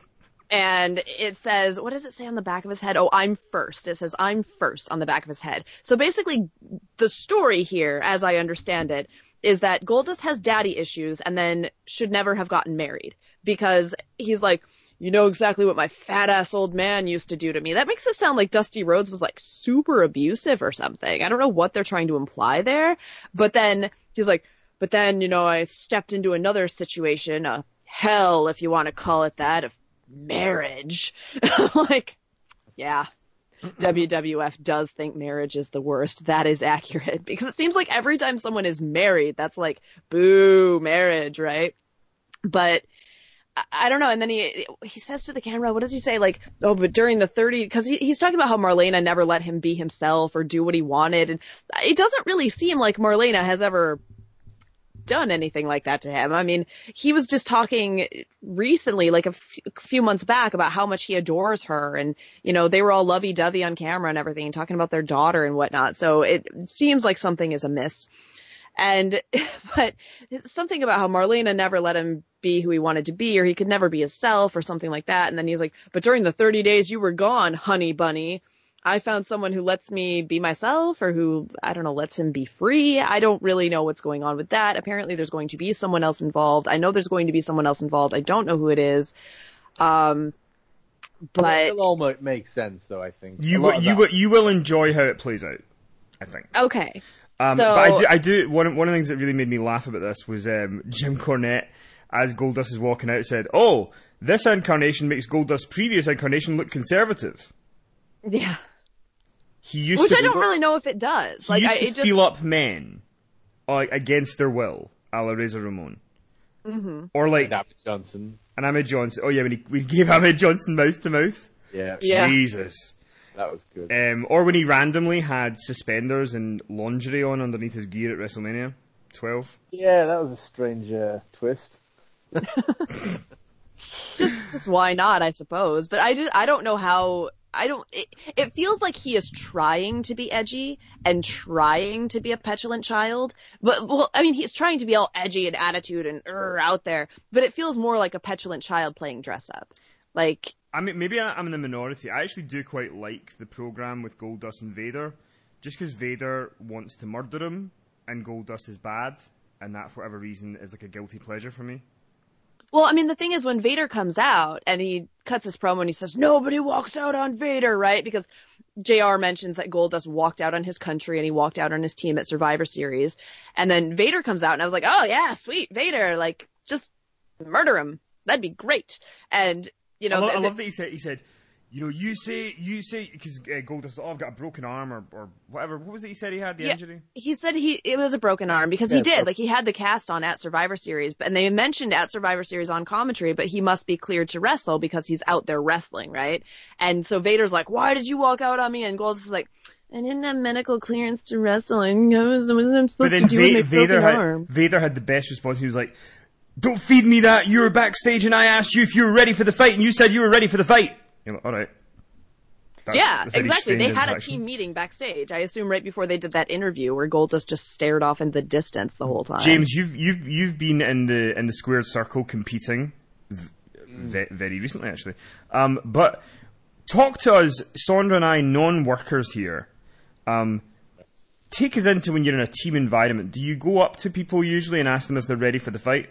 and it says, what does it say on the back of his head? Oh, I'm first. It says, I'm first on the back of his head. So basically, the story here, as I understand it, is that Goldust has daddy issues and then should never have gotten married because he's like, you know exactly what my fat ass old man used to do to me. That makes it sound like Dusty Rhodes was like super abusive or something. I don't know what they're trying to imply there. But then he's like, but then, you know, I stepped into another situation, a hell, if you want to call it that, of marriage. Like, yeah, W W F does think marriage is the worst. That is accurate because it seems like every time someone is married, that's like, boo, marriage, right? But I don't know. And then he he says to the camera, what does he say? Like, oh, but during the thirty, because he, he's talking about how Marlena never let him be himself or do what he wanted. And it doesn't really seem like Marlena has ever done anything like that to him. I mean, he was just talking recently, like a, f- a few months back, about how much he adores her. And, you know, they were all lovey-dovey on camera and everything, talking about their daughter and whatnot. So it seems like something is amiss. And, but something about how Marlena never let him be who he wanted to be, or he could never be himself or something like that. And then he's like, but during the thirty days you were gone, honey bunny, I found someone who lets me be myself, or who, I don't know, lets him be free. I don't really know what's going on with that. Apparently there's going to be someone else involved. I know there's going to be someone else involved. I don't know who it is. Um, but it'll all make sense though, I think. You will, you will, you will enjoy how it plays out, I think. Okay. Um, so, but I do, I do, one, one of the things that really made me laugh about this was, um, Jim Cornette, as Goldust is walking out, said, oh, this incarnation makes Goldust's previous incarnation look conservative. Yeah. He used Which to I don't really know if it does. He Like, used I, to it just feel up men uh, against their will, a la Razor Ramon. Mm-hmm. Or like And Ahmed Johnson. And Ahmed Johnson. Oh yeah, when he, when he gave Ahmed Johnson mouth to mouth. Yeah. Yeah. Jesus. That was good. Um, or when he randomly had suspenders and lingerie on underneath his gear at WrestleMania twelve. Yeah, that was a strange uh, twist. just just why not, I suppose. But I just I don't know how. I don't. It, it feels like he is trying to be edgy and trying to be a petulant child. But well, I mean, he's trying to be all edgy and attitude and er, out there. But it feels more like a petulant child playing dress up. Like, I mean, maybe I- I'm in the minority. I actually do quite like the program with Goldust and Vader, just because Vader wants to murder him and Goldust is bad, and that for whatever reason is like a guilty pleasure for me. well, I mean, the thing is, when Vader comes out and he cuts his promo and he says, "Nobody walks out on Vader," right? Because J R mentions that Goldust walked out on his country and he walked out on his team at Survivor Series, and then Vader comes out and I was like, "Oh yeah, sweet Vader! Like, just murder him. That'd be great." And you know, I, lo- th- I love that he said, he said, you know, you say, you say, because uh, Goldust, oh, I've got a broken arm or, or whatever. What was it he said he had, the Yeah. injury? he said he it was a broken arm because Yeah, he did. so- Like, he had the cast on at Survivor Series, but and they mentioned at Survivor Series on commentary, but he must be cleared to wrestle because he's out there wrestling, right? And so Vader's like, "Why did you walk out on me?" And Goldust is like, "I didn't have medical clearance to wrestle. and I was, what was I But supposed to then do with my Va- Vader broken had, arm?" Vader had the best response. He was like, "Don't feed me that. You were backstage and I asked you if you were ready for the fight and you said you were ready for the fight." You're like, all right. That's Yeah, a very exactly. They strange had a interaction. team meeting backstage. I assume right before they did that interview where Goldust just stared off in the distance the whole time. James, you've you've you've been in the in the squared circle competing v- ve- very recently, actually. Um, but talk to us, Sondra and I, non-workers here. Um, take us into when you're in a team environment. Do you go up to people usually and ask them if they're ready for the fight?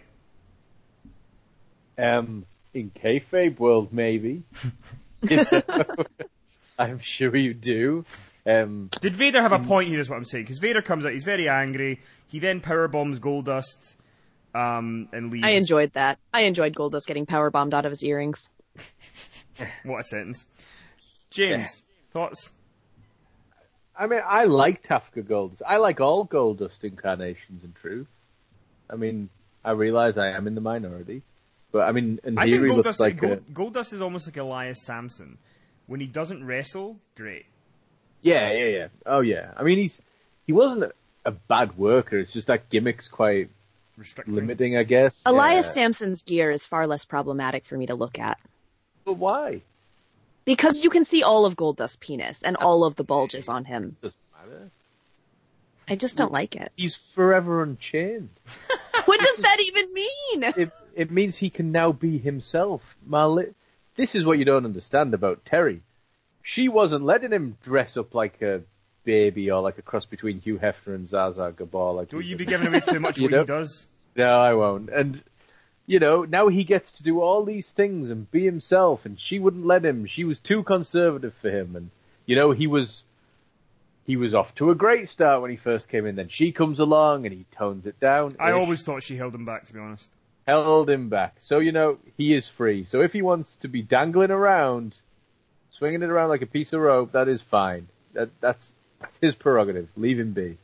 Um, in kayfabe world, maybe. You know? I'm sure you do. Um, Did Vader have a point here? Is what I'm saying, because Vader comes out, he's very angry. He then power bombs Goldust um, and leaves. I enjoyed that. I enjoyed Goldust getting power bombed out of his earrings. What a sentence, James. Thoughts? I mean, I like Tafka Goldust. I like all Goldust incarnations, in truth. I mean, I realize I am in the minority, but I mean, and I here think he looks Goldust, like Gold, a, Goldust is almost like Elias Sampson. When he doesn't wrestle, great. yeah, yeah, yeah. Oh yeah. I mean, he's he wasn't a, a bad worker. It's just that gimmick's quite Restricting. limiting, I guess. Elias yeah. Sampson's gear is far less problematic for me to look at. But why? Because you can see all of Goldust's penis and all of the bulges on him. Doesn't matter. I just don't like it. He's forever unchained. What does that even mean? It it means he can now be himself. Marli- this is what you don't understand about Terry. She wasn't letting him dress up like a baby or like a cross between Hugh Hefner and Zaza Gabor. Like Don't he you be did. giving away too much You what know? he does? No, I won't. And, you know, now he gets to do all these things and be himself, and she wouldn't let him. She was too conservative for him. And, you know, he was he was off to a great start when he first came in. Then she comes along and he tones it down. I Ish. always thought she held him back, to be honest. Held him back. So, you know, he is free. So if he wants to be dangling around, swinging it around like a piece of rope, that is fine. That That's, that's his prerogative. Leave him be.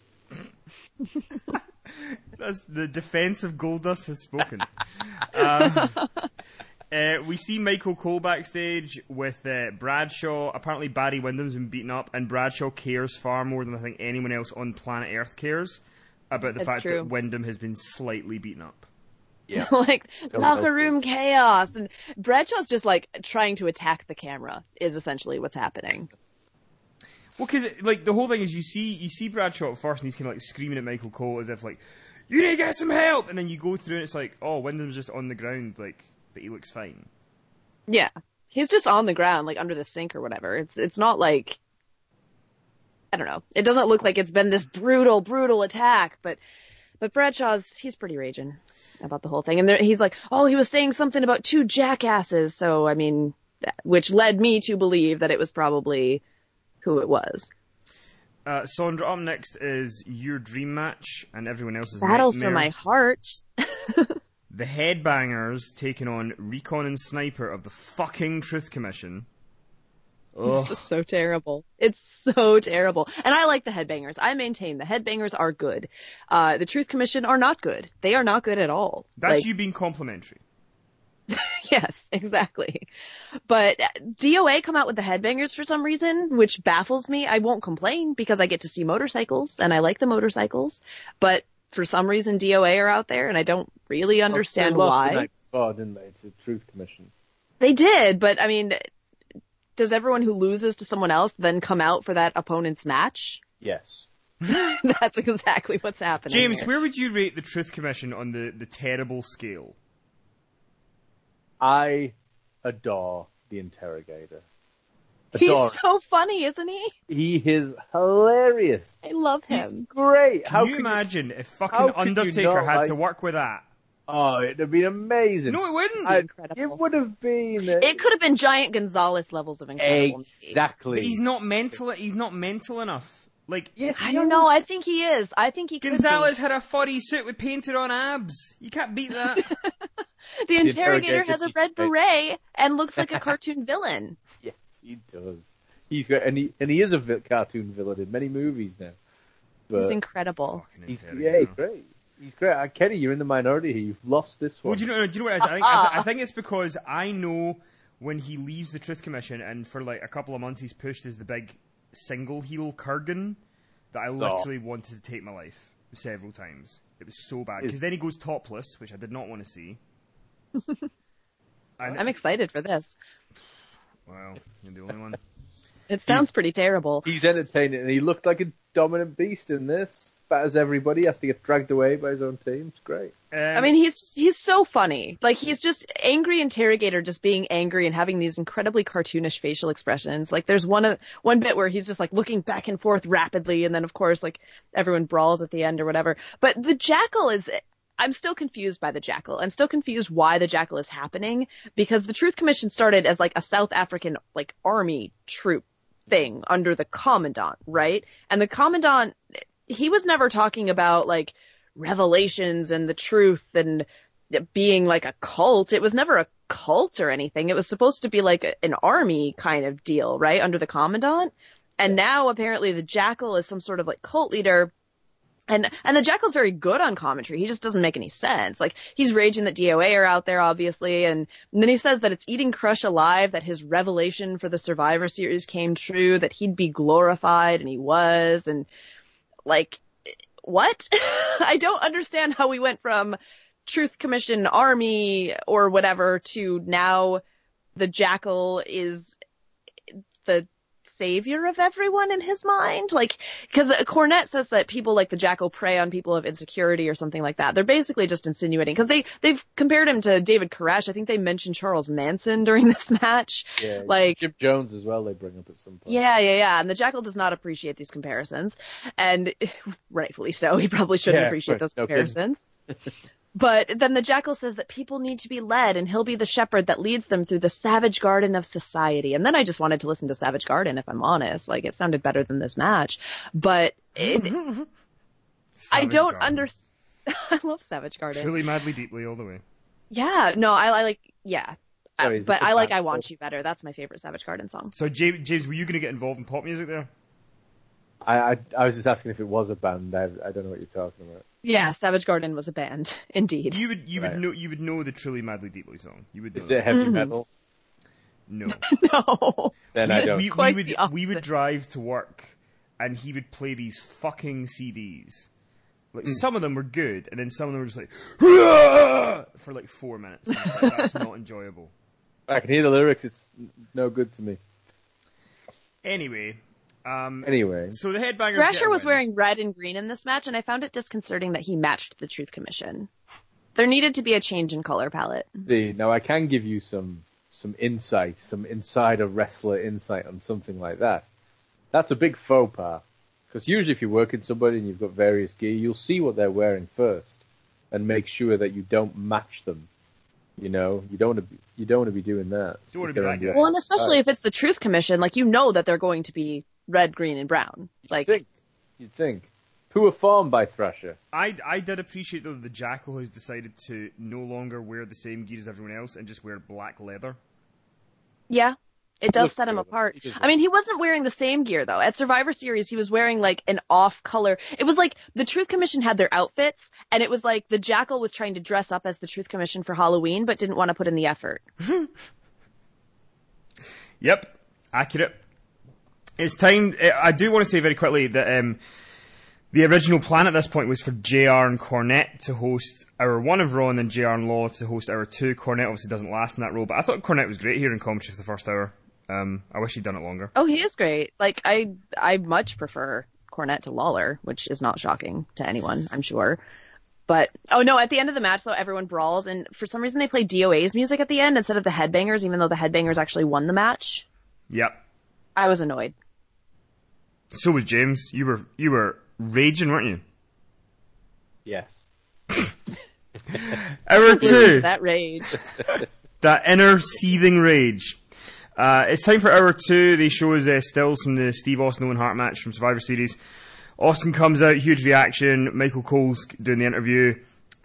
That's the defense of Goldust has spoken. um, uh, we see Michael Cole backstage with uh, Bradshaw. Apparently Barry Windham's been beaten up, and Bradshaw cares far more than I think anyone else on planet Earth cares about the That's fact true. that Windham has been slightly beaten up. Yeah. Like, Don't locker know. room chaos. And Bradshaw's just like trying to attack the camera is essentially what's happening. Well, because like the whole thing is, you see you see Bradshaw at first, and he's kind of like screaming at Michael Cole as if like, "You need to get some help," and then you go through, and it's like, "Oh, Wyndham's just on the ground, like, but he looks fine." Yeah. He's just on the ground, like under the sink or whatever. It's it's not like, I don't know. It doesn't look like it's been this brutal, brutal attack, but but Bradshaw's, he's pretty raging about the whole thing. And there, he's like, oh, he was saying something about two jackasses. So, I mean, that, which led me to believe that it was probably who it was. Uh, Sondra, up next is your dream match and everyone else's Battle nightmare. for my heart. The Headbangers taking on Recon and Sniper of the fucking Truth Commission. Ugh. It's just so terrible. It's so terrible. And I like the Headbangers. I maintain the Headbangers are good. Uh, the Truth Commission are not good. They are not good at all. That's Like, you being complimentary. yes, exactly. But D O A come out with the Headbangers for some reason, which baffles me. I won't complain because I get to see motorcycles and I like the motorcycles. But for some reason, D O A are out there and I don't really understand well, they lost why. the night before, didn't they? To the Truth Commission. They did, but I mean, does everyone who loses to someone else then come out for that opponent's match? Yes. That's exactly what's happening. James, here. where would you rate the Truth Commission on the, the terrible scale? I adore the Interrogator. Adore He's so funny, isn't he? He is hilarious. I love He's him. great. Can How you could imagine if how fucking could you Undertaker not had like- to work with that? Oh, it'd have been amazing. No, it wouldn't. I- Incredible. It would have been. It could have been Giant Gonzalez levels of incredible. maybe. Exactly. But he's not mental. He's not mental enough. Like Yes, I he don't know. is. I think he is. I think he could Gonzalez had a furry suit with painted on abs. You can't beat that. be. The interrogator Interrogator has a is red great. beret and looks like a cartoon villain. Yes, he does. He's great, and he and he is a vi- cartoon villain in many movies now. But He's incredible. Fucking he's, Interrogator. yeah, he's great. He's great. Uh, Kenny, you're in the minority here. You've lost this one. Well, do you know? Do you know what it is? I think, I, th- I think it's because I know when he leaves the Truth Commission, and for like a couple of months he's pushed as the big single heel Kurgan, that I So- literally wanted to take my life several times. It was so bad because then he goes topless, which I did not want to see. And I'm excited for this. well, you're the only one. It sounds pretty terrible. He's entertaining, and he looked like a dominant beast in this. But as everybody has to get dragged away by his own team. It's great. Um, I mean, he's just, he's so funny. Like, he's just angry interrogator, just being angry and having these incredibly cartoonish facial expressions. Like, there's one uh, one bit where he's just like looking back and forth rapidly, and then of course, like everyone brawls at the end or whatever. But the Jackal is. I'm still confused by the Jackal. I'm still confused why the Jackal is happening, because the Truth Commission started as like a South African like army troop thing under the Commandant, right? And the Commandant, he was never talking about like revelations and the truth and being like a cult. It was never a cult or anything. It was supposed to be like a, an army kind of deal, right? Under the Commandant. And now apparently the Jackal is some sort of like cult leader. And and the Jackal's very good on commentary. He just doesn't make any sense. Like, he's raging that D O A are out there, obviously, and, and then he says that it's eating Crush alive, that his revelation for the Survivor Series came true, that he'd be glorified, and he was, and, like, what? I don't understand how we went from Truth Commission Army or whatever to now the Jackal is the savior of everyone in his mind. Like, because Cornette says that people like the Jackal prey on people of insecurity or something like that. They're basically just insinuating, because they they've compared him to David Koresh. I think they mentioned Charles Manson during this match. Yeah, like Jim Jones as well. They bring up at some point. yeah, yeah, yeah. And the Jackal does not appreciate these comparisons, and rightfully so. He probably shouldn't Yeah, appreciate right. those No kidding. comparisons. But then the Jackal says that people need to be led, and he'll be the shepherd that leads them through the savage garden of society. And then I just wanted to listen to Savage Garden, if I'm honest. Like, it sounded better than this match. But it, I Savage don't Garden. understand. I love Savage Garden. Truly, madly, deeply, all the way. Yeah, no, I, I like, yeah. Sorry, Uh, is but it I like bad? I Want You Better. That's my favorite Savage Garden song. So, James, James were you going to get involved in pop music there? I, I I was just asking if it was a band. I I don't know what you're talking about. Yeah, Savage Garden was a band, indeed. You would, you would Right. know, you would know the Truly, madly, deeply song. You would know. Is that. it heavy Mhm. metal? No. No. Then I don't. we, we Quite would the we would opposite. drive to work, and he would play these fucking C Ds. Like Hmm. some of them were good, and then some of them were just like "Hurrah!" for like four minutes. And it's like, that's not enjoyable. I can hear the lyrics. It's no good to me. Anyway, um, Anyway, so the headbangers. Thrasher get a was win. wearing red and green in this match, and I found it disconcerting that he matched the Truth Commission. There needed to be a change in color palette. the now I can give you some some insight, some insider wrestler insight on something like that. That's a big faux pas. Because usually if you're working somebody and you've got various gear, you'll see what they're wearing first and make sure that you don't match them. You know, you don't want to be, you don't want to be doing that. Don't wanna If be they're that on guy. your- Well, and especially if it's the Truth Commission, like, you know that they're going to be red, green, and brown. Like, You'd think. You'd think. Poor form by Thrasher. I, I did appreciate though that the Jackal has decided to no longer wear the same gear as everyone else and just wear black leather. yeah. It does Looks set him good. apart. He does I mean, he wasn't wearing the same gear, though. At Survivor Series, he was wearing, like, an off-color. It was like the Truth Commission had their outfits, and it was like the Jackal was trying to dress up as the Truth Commission for Halloween, but didn't want to put in the effort. Yep, accurate. It's time. I do want to say very quickly that um, the original plan at this point was for J R and Cornette to host hour one of Raw, and then J R and Law to host hour two. Cornette obviously doesn't last in that role, but I thought Cornette was great here in commentary for the first hour. Um, I wish he'd done it longer. Oh, he is great. Like, I I much prefer Cornette to Lawler, which is not shocking to anyone, I'm sure. But, oh no, at the end of the match, though, everyone brawls, and for some reason they play D O A's music at the end instead of the Headbangers, even though the Headbangers actually won the match. Yep. I was annoyed. So was James. You were you were raging, weren't you? Yes. Hour two. That rage. That inner seething rage. Uh, it's time for hour two. They show us uh, stills from the Steve Austin Owen Hart match from Survivor Series. Austin comes out, huge reaction. Michael Cole's doing the interview.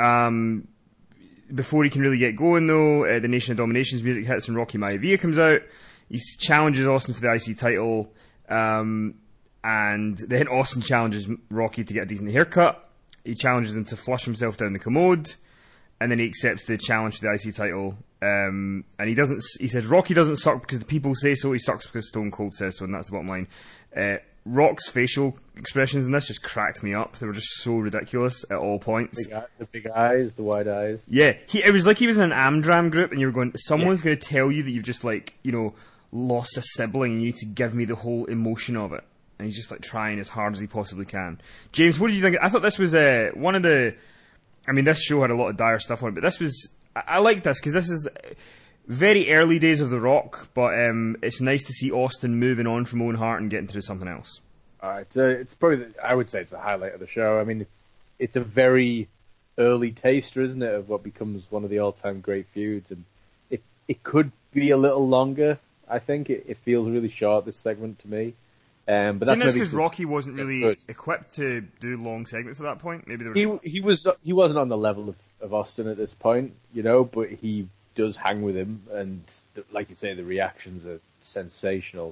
Um, before he can really get going, though, uh, the Nation of Domination's music hits and Rocky Maivia comes out. He challenges Austin for the I C title. Um, and then Austin challenges Rocky to get a decent haircut. He challenges him to flush himself down the commode. And then he accepts the challenge to the I C title. Um, and he doesn't. He says Rocky doesn't suck because the people say so. He sucks because Stone Cold says so, and that's the bottom line. Uh, Rock's facial expressions in this just cracked me up. They were just so ridiculous at all points. Big eye, the big eyes, the wide eyes. Yeah, he, it was like he was in an Amdram group, and you were going, someone's yeah. going to tell you that you've just, like, you know, lost a sibling, and you need to give me the whole emotion of it. And he's just, like, trying as hard as he possibly can. James, what did you think? I thought this was uh, one of the... I mean, this show had a lot of dire stuff on it, but this was... I, I like this, because this is very early days of The Rock, but um, it's nice to see Austin moving on from Owen Hart and getting to do something else. All right, so it's probably, the, I would say it's the highlight of the show. I mean, it's it's a very early taster, isn't it, of what becomes one of the all-time great feuds, and it it could be a little longer. I think it, it feels really short, this segment to me. Um, but that's because Rocky wasn't really good. equipped to do long segments at that point. Maybe there was... he he was he wasn't on the level of, of Austin at this point, you know, but he does hang with him, and the, like you say, the reactions are sensational.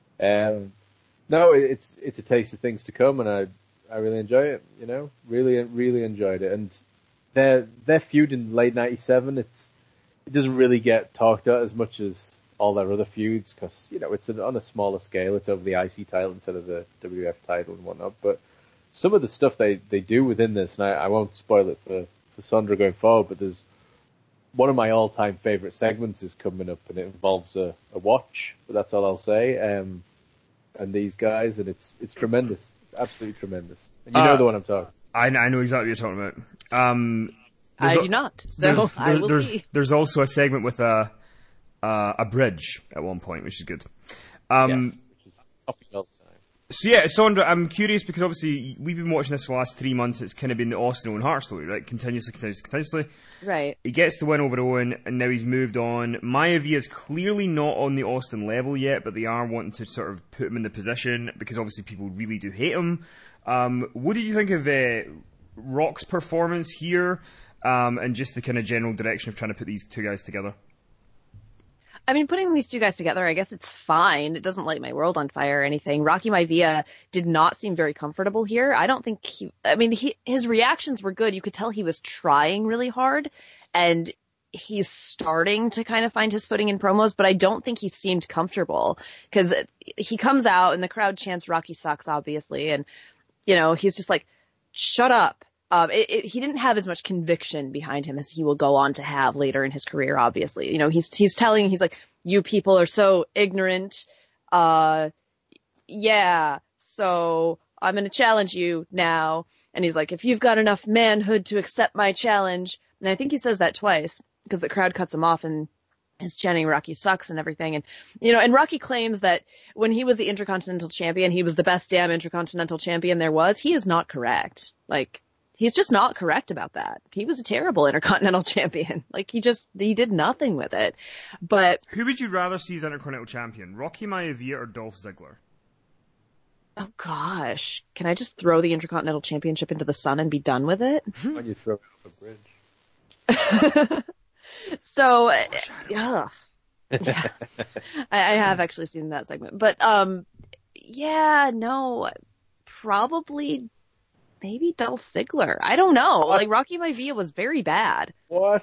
Um, No, it's it's a taste of things to come, and I I really enjoy it. You know, really really enjoyed it. And their their feud in late ninety-seven, it's it doesn't really get talked about as much as all their other feuds because you know it's on a smaller scale. It's over the I C title instead of the W F title and whatnot. But some of the stuff they, they do within this, and I, I won't spoil it for for Sondra going forward. But there's one of my all time favorite segments is coming up, and it involves a, a watch. But that's all I'll say. Um, and these guys, and it's it's tremendous, absolutely tremendous. And you uh, know the one I'm talking. I I know exactly what you're talking about. Um, I do not, so there's, I will there's, see. There's also a segment with a uh, a bridge at one point, which is good. Um, yes, which is topping all the time. So yeah, Sondra, I'm curious because obviously we've been watching this for the last three months. It's kind of been the Austin Owen Hart story, right? Continuously, continuously, continuously. Right. He gets the win over Owen, and now he's moved on. Maivia is clearly not on the Austin level yet, but they are wanting to sort of put him in the position because obviously people really do hate him. Um, what did you think of uh, Rock's performance here, um, and just the kind of general direction of trying to put these two guys together? I mean, putting these two guys together, I guess it's fine. It doesn't light my world on fire or anything. Rocky Maivia did not seem very comfortable here. I don't think he, I mean, he, his reactions were good. You could tell he was trying really hard, and he's starting to kind of find his footing in promos, but I don't think he seemed comfortable because he comes out and the crowd chants Rocky sucks, obviously. And, you know, he's just like, shut up. Um, it, it, he didn't have as much conviction behind him as he will go on to have later in his career, obviously. You know, he's he's telling, he's like, you people are so ignorant. Uh, yeah, so I'm going to challenge you now. And he's like, if you've got enough manhood to accept my challenge. And I think he says that twice because the crowd cuts him off and is chanting Rocky sucks and everything. And, you know, and Rocky claims that when he was the Intercontinental Champion, he was the best damn Intercontinental Champion there was. He is not correct. Like, he's just not correct about that. He was a terrible Intercontinental Champion. Like, he just, he did nothing with it. But who would you rather see as Intercontinental Champion? Rocky Maivia or Dolph Ziggler? Oh, gosh. Can I just throw the Intercontinental Championship into the sun and be done with it? When you throw it off a bridge. So, yeah. Yeah. I, I have actually seen that segment. But, um, yeah, no, probably maybe Dolph Ziggler. I don't know. What? Like, Rocky Maivia was very bad. What?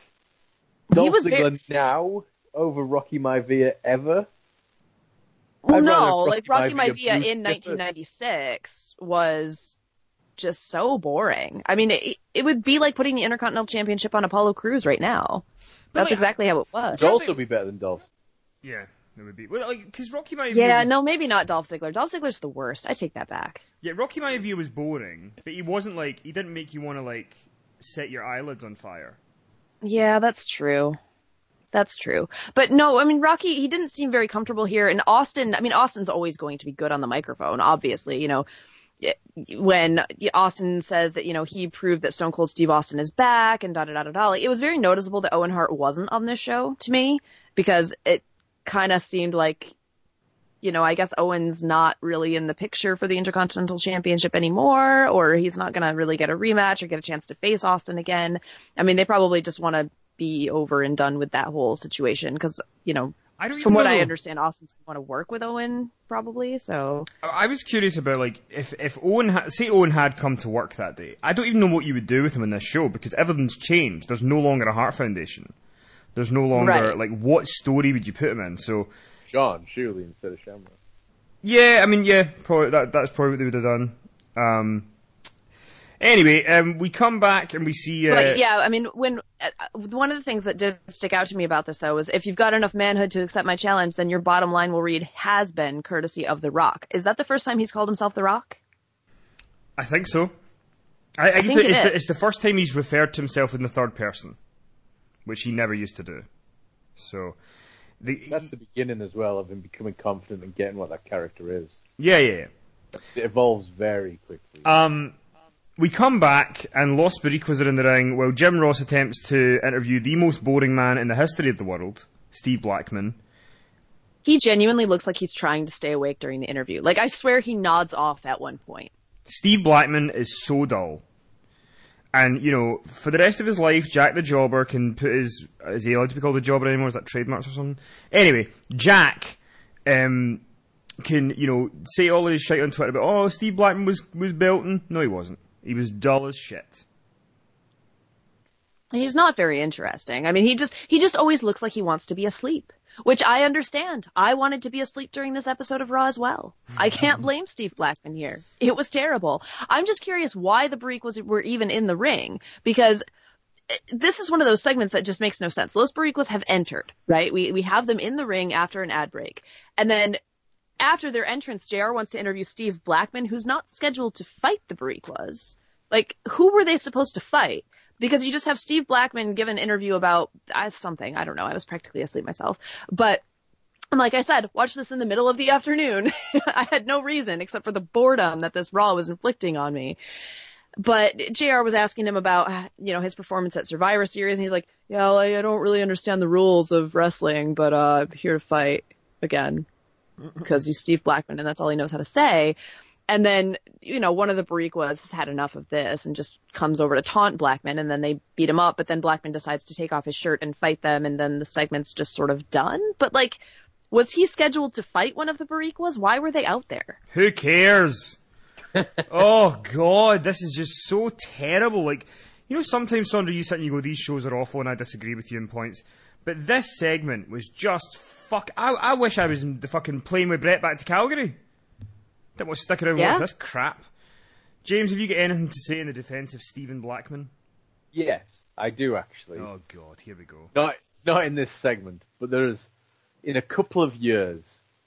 He Dolph was Ziggler very- now over Rocky Maivia ever? Well, I'd no, rather like Rocky Maivia Maivia Bruce in Tiffin. nineteen ninety-six was just so boring. I mean, it, it would be like putting the Intercontinental Championship on Apollo Crews right now. But, That's like, exactly how it was. It'd also be better than Dolph. Yeah, it would be. Well, like, because Rocky Maivia Yeah, was, no, maybe not Dolph Ziggler. Dolph Ziggler's the worst. I take that back. yeah, Rocky Maivia was boring, but he wasn't like, he didn't make you want to, like, set your eyelids on fire. Yeah, that's true. That's true. But no, I mean, Rocky, he didn't seem very comfortable here. And Austin, I mean, Austin's always going to be good on the microphone, obviously. You know, when Austin says that, you know, he proved that Stone Cold Steve Austin is back and da da da da da. Like, it was very noticeable that Owen Hart wasn't on this show to me, because it kind of seemed like, you know, I guess Owen's not really in the picture for the Intercontinental Championship anymore, or he's not going to really get a rematch or get a chance to face Austin again. I mean, they probably just want to be over and done with that whole situation because, you know, I don't from even what know. I understand, Austin doesn't want to work with Owen, probably, so... I I was curious about, like, if, if Owen, ha- say Owen had come to work that day, I don't even know what you would do with him in this show, because everything's changed. There's no longer a Hart Foundation. There's no longer, Right. like, what story would you put him in? So, John, surely, instead of Shamrock. yeah, I mean, yeah, probably, that, that's probably what they would have done. Um, anyway, um, we come back and we see... Uh, But yeah, I mean, when uh, one of the things that did stick out to me about this, though, was if you've got enough manhood to accept my challenge, then your bottom line will read, has been, courtesy of The Rock. Is that the first time he's called himself The Rock? I think so. I, I, guess think it it's, the, is. it's the first time he's referred to himself in the third person, which he never used to do. So, the, That's the beginning as well of him becoming confident and getting what that character is. yeah, yeah, yeah. It evolves very quickly. Um, we come back, and Los Barricos are in the ring while Jim Ross attempts to interview the most boring man in the history of the world, Steve Blackman. He genuinely looks like he's trying to stay awake during the interview. Like, I swear he nods off at one point. Steve Blackman is so dull. And, you know, for the rest of his life, Jack the Jobber can put his... Is he allowed to be called the Jobber anymore? Is that trademarks or something? Anyway, Jack um, can, you know, say all of his shit on Twitter about, oh, Steve Blackman was, was belting. No, he wasn't. He was dull as shit. He's not very interesting. I mean, he just he just always looks like he wants to be asleep, which I understand. I wanted to be asleep during this episode of Raw as well. I can't blame Steve Blackman here. It was terrible. I'm just curious why the Barricos were even in the ring, because this is one of those segments that just makes no sense. Los Barricos have entered, right? We we have them in the ring after an ad break, and then after their entrance, J R wants to interview Steve Blackman, who's not scheduled to fight the Barricos. Like, who were they supposed to fight? Because you just have Steve Blackman give an interview about uh, something. I don't know. I was practically asleep myself. But like I said, watch this in the middle of the afternoon. I had no reason except for the boredom that this Raw was inflicting on me. But J R was asking him about, you know, his performance at Survivor Series, and he's like, yeah, well, I don't really understand the rules of wrestling, but uh, I'm here to fight again. Because he's Steve Blackman, and that's all he knows how to say. And then, you know, one of the Barricos has had enough of this and just comes over to taunt Blackman, and then they beat him up, but then Blackman decides to take off his shirt and fight them, and then the segment's just sort of done. But, like, was he scheduled to fight one of the Barricos? Why were they out there? Who cares? Oh, God, this is just so terrible. Like, you know, sometimes, Sandra, you sit and you go, these shows are awful, and I disagree with you in points. But this segment was just fuck. I, I wish I was in the fucking plane with Brett back to Calgary. Don't want to stick around and Yeah? watch this crap. James, have you got anything to say in the defence of Stephen Blackman? Yes, I do actually. Oh, God, here we go. Not not in this segment, but there's in a couple of years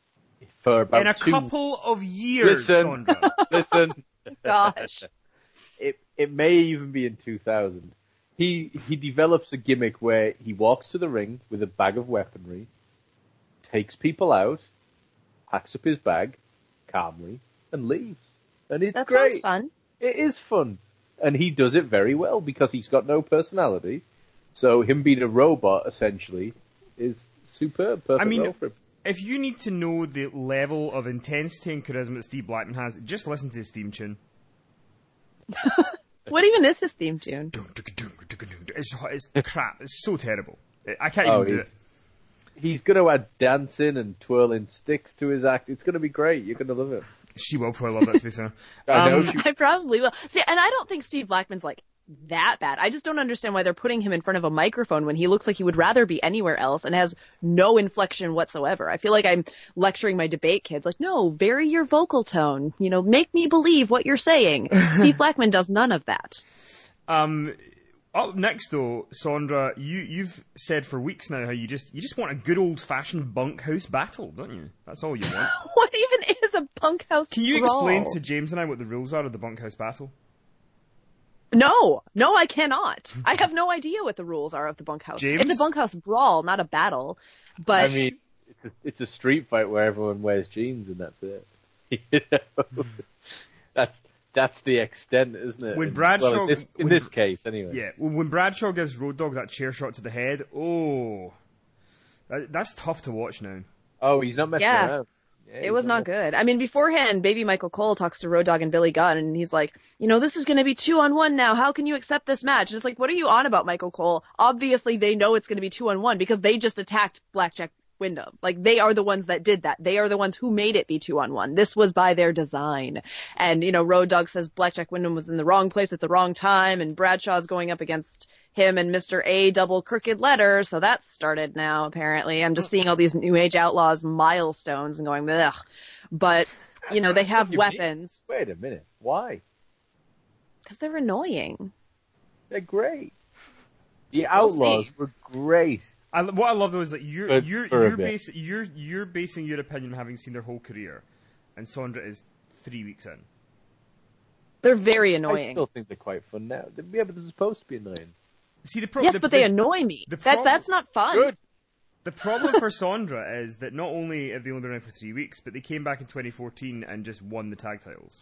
for about In a two, couple of years, Listen. Sandra. listen, Gosh. it it may even be in two thousand. He he develops a gimmick where he walks to the ring with a bag of weaponry, takes people out, packs up his bag calmly, and leaves. And it's That great. sounds fun. It is fun. And he does it very well because he's got no personality. So him being a robot, essentially, is superb. Perfect I mean, role for him. if you need to know the level of intensity and charisma that Steve Blackman has, just listen to his theme tune. What even is his theme tune? It's, it's crap. It's so terrible. I can't Oh, even do he's- it. he's going to add dancing and twirling sticks to his act. It's going to be great. You're going to love it. She will probably love that, to be fair. I know Um, she I probably will. See, and I don't think Steve Blackman's like that bad. I just don't understand why they're putting him in front of a microphone when he looks like he would rather be anywhere else and has no inflection whatsoever. I feel like I'm lecturing my debate kids. Like, no, vary your vocal tone. You know, make me believe what you're saying. Steve Blackman does none of that. Um, up next, though, Sondra, you, you've said for weeks now how you just you just want a good old-fashioned bunkhouse battle, don't you? That's all you want. What even is a bunkhouse Can you brawl? explain to James and I what the rules are of the bunkhouse battle? No, no, I cannot. I have no idea what the rules are of the bunkhouse. James? It's a bunkhouse brawl, not a battle. But I mean, it's a, it's a street fight where everyone wears jeans and that's it. You know? That's that's the extent, isn't it? When In- Bradshaw- well, in this, in when- this case, anyway. Yeah, well, when Bradshaw gives Road Dogg that chair shot to the head, oh, that, that's tough to watch now. Oh, he's not messing Yeah. around. Yeah, it he's was not messing- good. I mean, beforehand, Baby Michael Cole talks to Road Dogg and Billy Gunn, and he's like, you know, this is going to be two on one now. How can you accept this match? And it's like, what are you on about, Michael Cole? Obviously, they know it's going to be two on one because they just attacked Blackjack Wyndham. Like, they are the ones that did that. They are the ones who made it be two on one. This was by their design. And, you know, Road Dogg says Blackjack Wyndham was in the wrong place at the wrong time, and Bradshaw's going up against him and Mister A double crooked letter, so that's started now, apparently. I'm just seeing all these New Age Outlaws milestones and going, ugh. But, you know, they have What do you mean? weapons. Wait a minute. Why? Because they're annoying. They're great. The We'll Outlaws see. were great. I, what I love though is that you're But you're for a you're, bit. bas- you're you're basing your opinion on having seen their whole career, and Sondra is three weeks in. They're very I annoying. still think they're quite fun now. Yeah, but they're supposed to be annoying. See the pro- Yes, the, but they the, annoy me. the That problem- That's not fun. Good. The problem for Sondra is that not only have they only been around for three weeks, but they came back in twenty fourteen and just won the tag titles.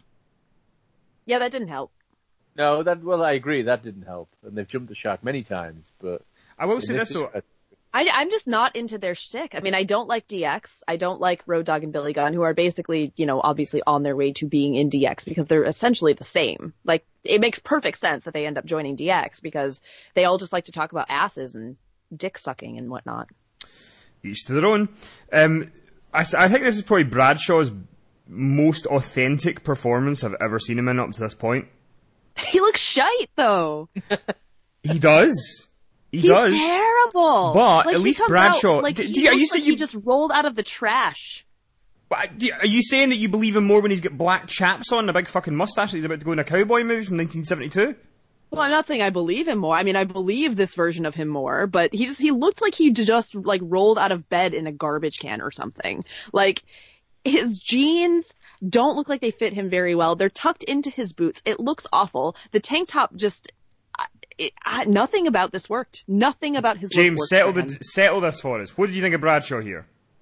Yeah, that didn't help. No, that well, I agree. That didn't help, and they've jumped the shark many times. But I will in say this though. situation- I, I'm just not into their shtick. I mean, I don't like D X. I don't like Road Dogg and Billy Gunn, who are basically, you know, obviously on their way to being in D X because they're essentially the same. Like, it makes perfect sense that they end up joining D X because they all just like to talk about asses and dick sucking and whatnot. Each to their own. Um, I, I think this is probably Bradshaw's most authentic performance I've ever seen him in up to this point. He looks shite, though. He does. He He's does. terrible. But Like, at he least comes Bradshaw- out, like, d- he do you- are you looks saying like he you- just rolled out of the trash. But do- are you saying that you believe him more when he's got black chaps on and a big fucking mustache that he's about to go in a cowboy movie from nineteen seventy-two? Well, I'm not saying I believe him more. I mean, I believe this version of him more, but he just, he looked like he just, like, rolled out of bed in a garbage can or something. Like, his jeans don't look like they fit him very well. They're tucked into his boots. It looks awful. The tank top just, it, I, nothing about this worked. Nothing about his look James, worked settle, for the, him. settle this for us. What did you think of Bradshaw here?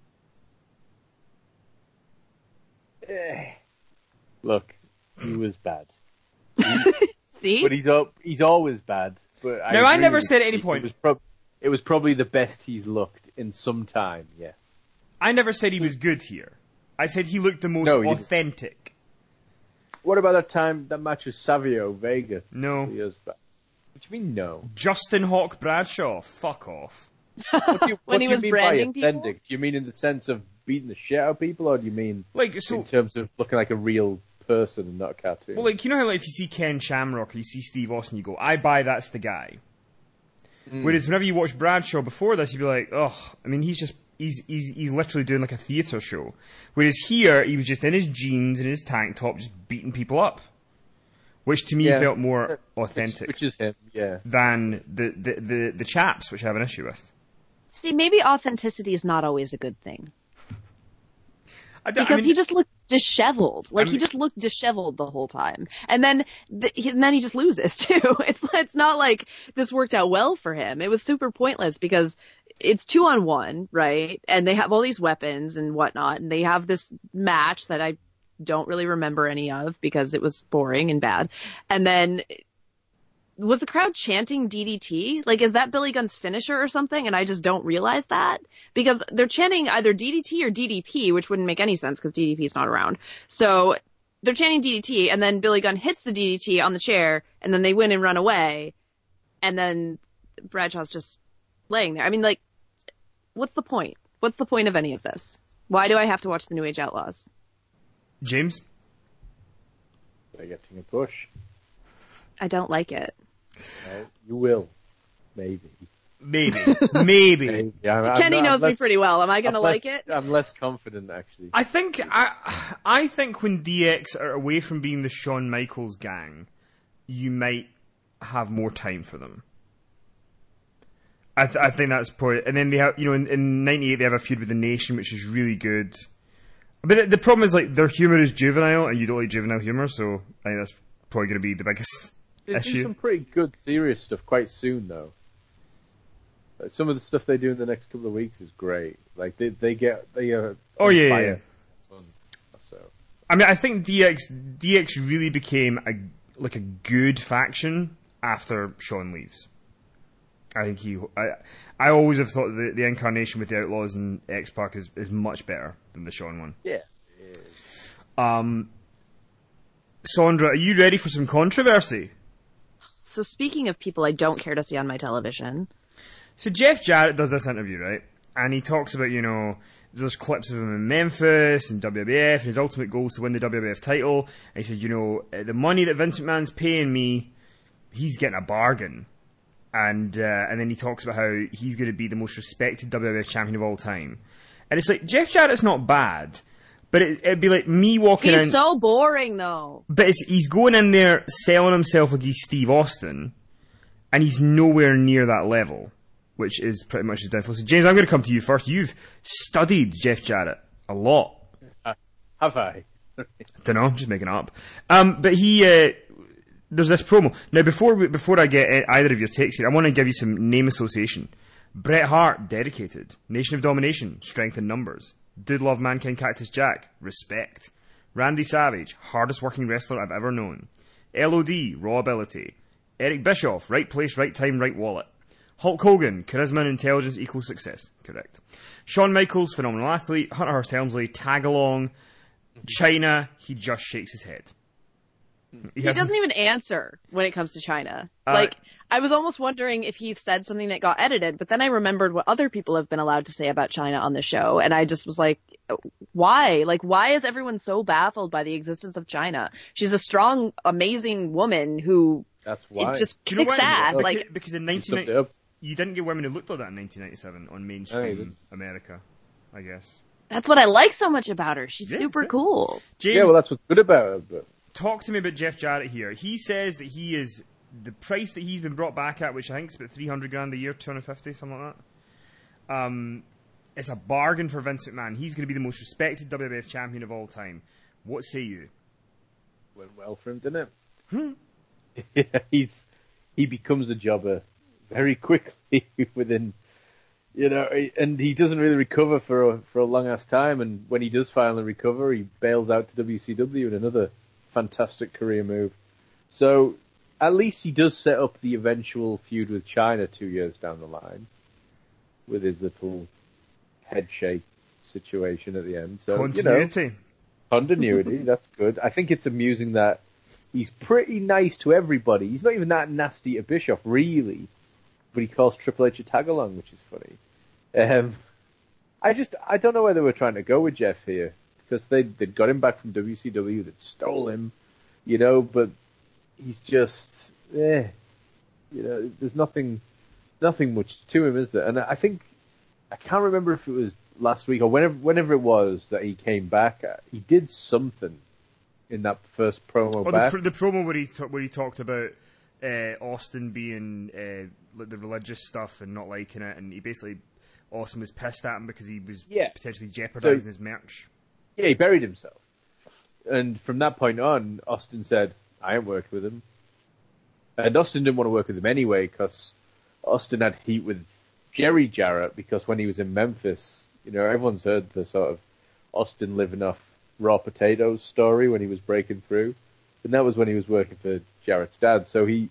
Eh. Look, he was bad, See? but he's up. He's always bad. But I No, I agree never with said you. at any It point- was, prob- it was probably the best he's looked in some time. Yes. I never said he was good here. I said he looked the most No, you- authentic. What about that time that match with Savio Vega? No. Years back? What do you mean no? Justin Hawk Bradshaw. Fuck off. What do you, When what he do you was mean branding by people? authentic? Do you mean in the sense of beating the shit out of people, or do you mean Like, so... in terms of looking like a real person and not a cartoon? Well, like, you know how like, if you see Ken Shamrock or you see Steve Austin, you go, I buy that's the guy. Mm. Whereas whenever you watch Bradshaw before this, you'd be like, ugh, I mean, he's just, he's, he's, he's literally doing like a theatre show. Whereas here, he was just in his jeans and his tank top, just beating people up. Which to me Yeah. felt more Which- authentic Which is him, yeah. than the, the, the, the chaps, which I have an issue with. See, maybe authenticity is not always a good thing. I don't- I Because mean- he just looked disheveled. Like, I he mean- just looked disheveled the whole time. And then, the, he, and then he just loses, too. It's, it's not like this worked out well for him. It was super pointless because it's two on one, right? And they have all these weapons and whatnot, and they have this match that I don't really remember any of because it was boring and bad. And then, was the crowd chanting D D T? Like, is that Billy Gunn's finisher or something? And I just don't realize that because they're chanting either D D T or D D P, which wouldn't make any sense because D D P is not around. So they're chanting D D T, and then Billy Gunn hits the D D T on the chair, and then they win and run away, and then Bradshaw's just laying there. I mean, like, what's the point? What's the point of any of this? Why do I have to watch the New Age Outlaws? James? They're getting a push. I don't like it. Uh, you will. Maybe. Maybe. Maybe. Maybe. I'm, I'm Kenny not- knows I'm me less- pretty well. Am I going to I'm like less- it? I'm less confident, actually. I think I I think when D X are away from being the Shawn Michaels gang, you might have more time for them. I th- I think that's probably, and then they have, you know, in, in ninety-eight they have a feud with the Nation, which is really good. But the, the problem is, like, their humor is juvenile, and you don't like juvenile humor, so I think that's probably going to be the biggest They do issue. some pretty good serious stuff quite soon, though. Like, some of the stuff they do in the next couple of weeks is great. Like they they get they are. Oh, yeah, on yeah, fire. So I mean, I think D X D X really became a like a good faction after Shawn leaves. I think he. I, I always have thought the, the incarnation with the Outlaws and X Pac is, is much better than the Shawn one. yeah. Um, Sondra, are you ready for some controversy? So speaking of people I don't care to see on my television, So Jeff Jarrett does this interview, right? And he talks about, you know, there's clips of him in Memphis and W W F, and his ultimate goal is to win the W W F title. And he said, you know, uh, the money that Vince McMahon's paying me, he's getting a bargain. And uh, and then he talks about how he's going to be the most respected W W F champion of all time. And it's like, Jeff Jarrett's not bad, but it, it'd be like me walking in... he's so boring though. But it's, he's going in there selling himself like he's Steve Austin, and he's nowhere near that level, which is pretty much his downfall. So, James, I'm going to come to you first. You've studied Jeff Jarrett a lot. Uh, have I? Don't know, just making it up. Um, but he, uh, there's this promo. Now, before we, before I get either of your takes here, I want to give you some name association. Bret Hart, dedicated. Nation of Domination, strength in numbers. Dude Love Mankind Cactus Jack, respect. Randy Savage, hardest working wrestler I've ever known. L O D, raw ability. Eric Bischoff, right place, right time, right wallet. Hulk Hogan, charisma and intelligence equals success. Correct. Shawn Michaels, phenomenal athlete. Hunter Hearst Helmsley, tag along. China, he just shakes his head. He hasn't- doesn't even answer when it comes to China. Uh, like, I was almost wondering if he said something that got edited, but then I remembered what other people have been allowed to say about China on the show, and I just was like, why? Like, why is everyone so baffled by the existence of China? She's a strong, amazing woman who That's why. it just Do you know kicks why? ass. Because- Like, because in You nineteen summed it up. you didn't get women who looked like that in nineteen ninety-seven on No, you mainstream didn't. America, I guess. that's what I like so much about her. She's Yeah, super that's it. cool. James, Yeah, well, that's what's good about it. But talk to me about Jeff Jarrett here. He says that he is the price that he's been brought back at, which I think is about three hundred grand a year, two hundred fifty, something like that. Um, it's a bargain for Vince McMahon. He's going to be the most respected W W F champion of all time. What say you? went well for him, didn't it? Hmm. Yeah, he's he becomes a jobber very quickly within, you know, and he doesn't really recover for a, for a long ass time. And when he does finally recover, he bails out to W C W in another fantastic career move. So at least he does set up the eventual feud with China two years down the line with his little head shake situation at the end. So you know, Continuity. continuity, that's good. I think it's amusing that he's pretty nice to everybody. He's not even that nasty to Bischoff, really. But he calls Triple H a tag-along, which is funny. Um, I just, I don't know where they were trying to go with Jeff here. Because they, they'd got him back from W C W, they'd stole him, you know, but he's just, eh. You know, there's nothing, nothing much to him, is there? And I think, I can't remember if it was last week or whenever, whenever it was that he came back. He did something in that first promo Oh, back. the, the promo where he ta- where he talked about uh, Austin being uh, like the religious stuff and not liking it, and he basically Austin was pissed at him because he was Yeah. potentially jeopardizing So- his merch. Yeah, he buried himself. And from that point on, Austin said, I ain't worked with him. And Austin didn't want to work with him anyway, because Austin had heat with Jerry Jarrett, because when he was in Memphis, you know, everyone's heard the sort of Austin living off raw potatoes story when he was breaking through. And that was when he was working for Jarrett's dad. So he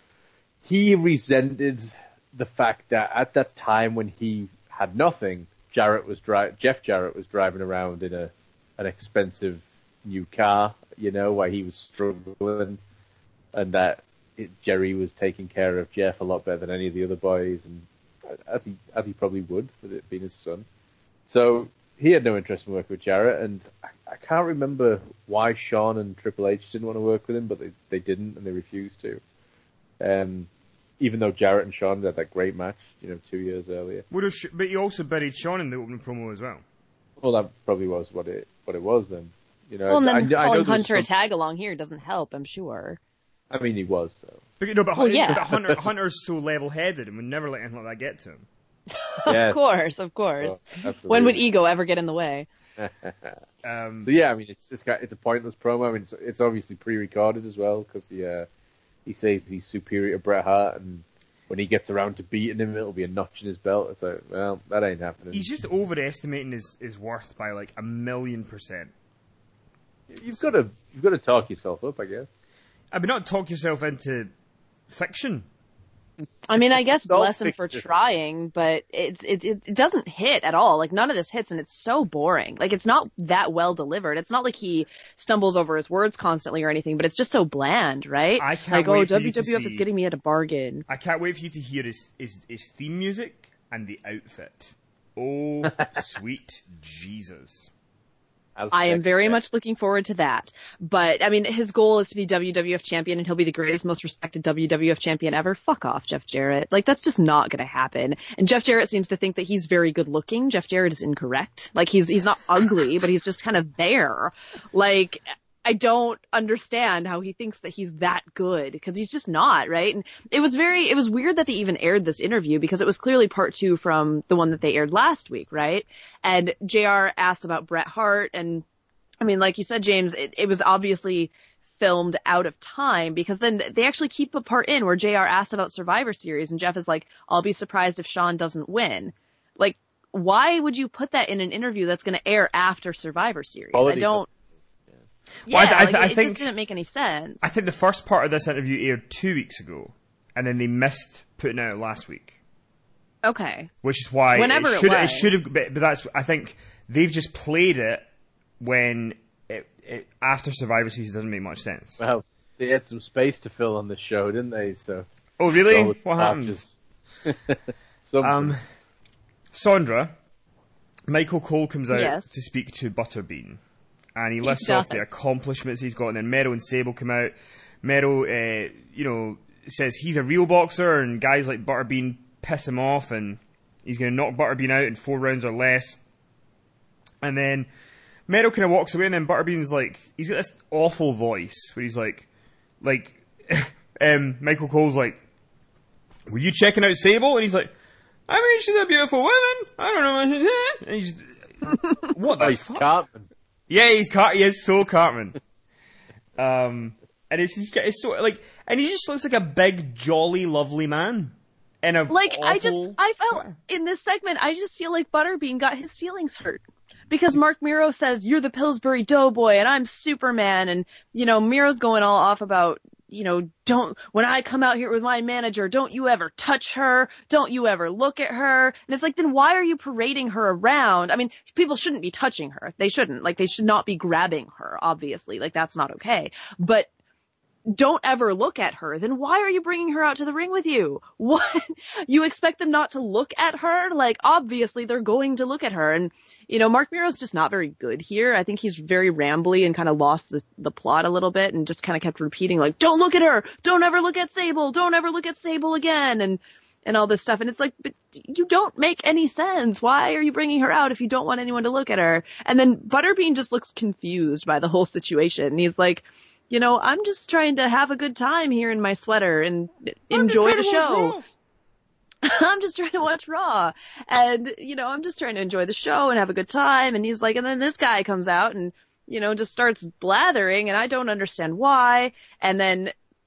he resented the fact that at that time when he had nothing, Jarrett was dri- Jeff Jarrett was driving around in a an expensive new car, you know, while he was struggling, and that it, Jerry was taking care of Jeff a lot better than any of the other boys, and as he as he probably would with it being his son. So he had no interest in working with Jarrett, and I, I can't remember why Shawn and Triple H didn't want to work with him, but they, they didn't, and they refused to. Um, even though Jarrett and Shawn had that great match, you know, two years earlier. Would have, but he also buried Shawn in the opening promo as well. Well, that probably was what it what it was then. You know, well, and then I, I calling know Hunter some, a tag along here doesn't help, I'm sure. I mean, he was though. But, no, but, well, yeah. but Hunter, Hunter's so level-headed and would never let anything like that get to him. Yes. Of course, of course. Oh, when would ego ever get in the way? um, so yeah, I mean, it's just got, it's a pointless promo. I mean, it's, it's obviously pre-recorded as well because he uh, he says he's superior to Bret Hart, and when he gets around to beating him, it'll be a notch in his belt. It's like, well, that ain't happening. He's just overestimating his, his worth by like a million percent. You've got to you've got to talk yourself up, I guess. I mean, not talk yourself into fiction. I mean, I guess Don't bless him fix for it. trying, but it's it, it it doesn't hit at all. Like none of this hits, and it's so boring. Like it's not that well delivered. It's not like he stumbles over his words constantly or anything, but it's just so bland, right? I can't like, wait oh, for you to W W F is see- getting me at a bargain. I can't wait for you to hear his, his, his theme music and the outfit. Oh, sweet Jesus. As I am very expected. much looking forward to that. But, I mean, his goal is to be W W F champion, and he'll be the greatest, most respected W W F champion ever. Fuck off, Jeff Jarrett. Like, that's just not going to happen. And Jeff Jarrett seems to think that he's very good looking. Jeff Jarrett is incorrect. Like, he's he's not ugly, but he's just kind of there. Like, I don't understand how he thinks that he's that good, because he's just not, right? And it was very, it was weird that they even aired this interview, because it was clearly part two from the one that they aired last week, right? And J R asked about Bret Hart, and I mean, like you said, James, it, it was obviously filmed out of time, because then they actually keep a part in where J R asks about Survivor Series, and Jeff is like, I'll be surprised if Shawn doesn't win. Like, why would you put that in an interview that's going to air after Survivor Series? Quality I don't. Yeah, Well, I th- I like, th- I it think- just didn't make any sense. I think the first part of this interview aired two weeks ago, and then they missed putting it out last week. Okay. Which is why Whenever it it should, it was. should have. But but that's. I think they've just played it when it, it, after Survivor Series doesn't make much sense. Well, they had some space to fill on this show, didn't they? So. Oh really? all the What happened? matches. Something. Um, Sondra, Michael Cole comes out Yes. to speak to Butterbean, and he He lists off the does. accomplishments he's got, and then Mero and Sable come out. Mero, uh, you know, says he's a real boxer, and guys like Butterbean piss him off, and he's going to knock Butterbean out in four rounds or less. And then Mero kind of walks away, and then Butterbean's like, he's got this awful voice where he's like, like, um, Michael Cole's like, were you checking out Sable? And he's like, I mean, she's a beautiful woman. I don't know what she's in. And he's, what the oh, he's fuck? Cartman. Yeah, he's Car- he is so Cartman. um, and it's, he's, it's so, like, and he just looks like a big, jolly, lovely man. In a Like, I just, awful- I felt, in this segment, I just feel like Butterbean got his feelings hurt. Because Mark Miro says, you're the Pillsbury Doughboy, and I'm Superman, and, you know, Miro's going all off about, you know, don't, when I come out here with my manager, don't you ever touch her, don't you ever look at her, and it's like, then why are you parading her around? I mean, people shouldn't be touching her, they shouldn't, like, they should not be grabbing her, obviously, like, that's not okay, but don't ever look at her, then why are you bringing her out to the ring with you? What? You expect them not to look at her? Like, obviously they're going to look at her. And, you know, Mark Miro's just not very good here. I think he's very rambly and kind of lost the, the plot a little bit and just kind of kept repeating, like, don't look at her! Don't ever look at Sable! Don't ever look at Sable again! And, and all this stuff. And it's like, but you don't make any sense. Why are you bringing her out if you don't want anyone to look at her? And then Butterbean just looks confused by the whole situation. And he's like, you know, I'm just trying to have a good time here in my sweater and enjoy the show. I'm just trying to watch Raw. And, you know, I'm just trying to enjoy the show and have a good time. And he's like, and then this guy comes out and, you know, just starts blathering and I don't understand why. And then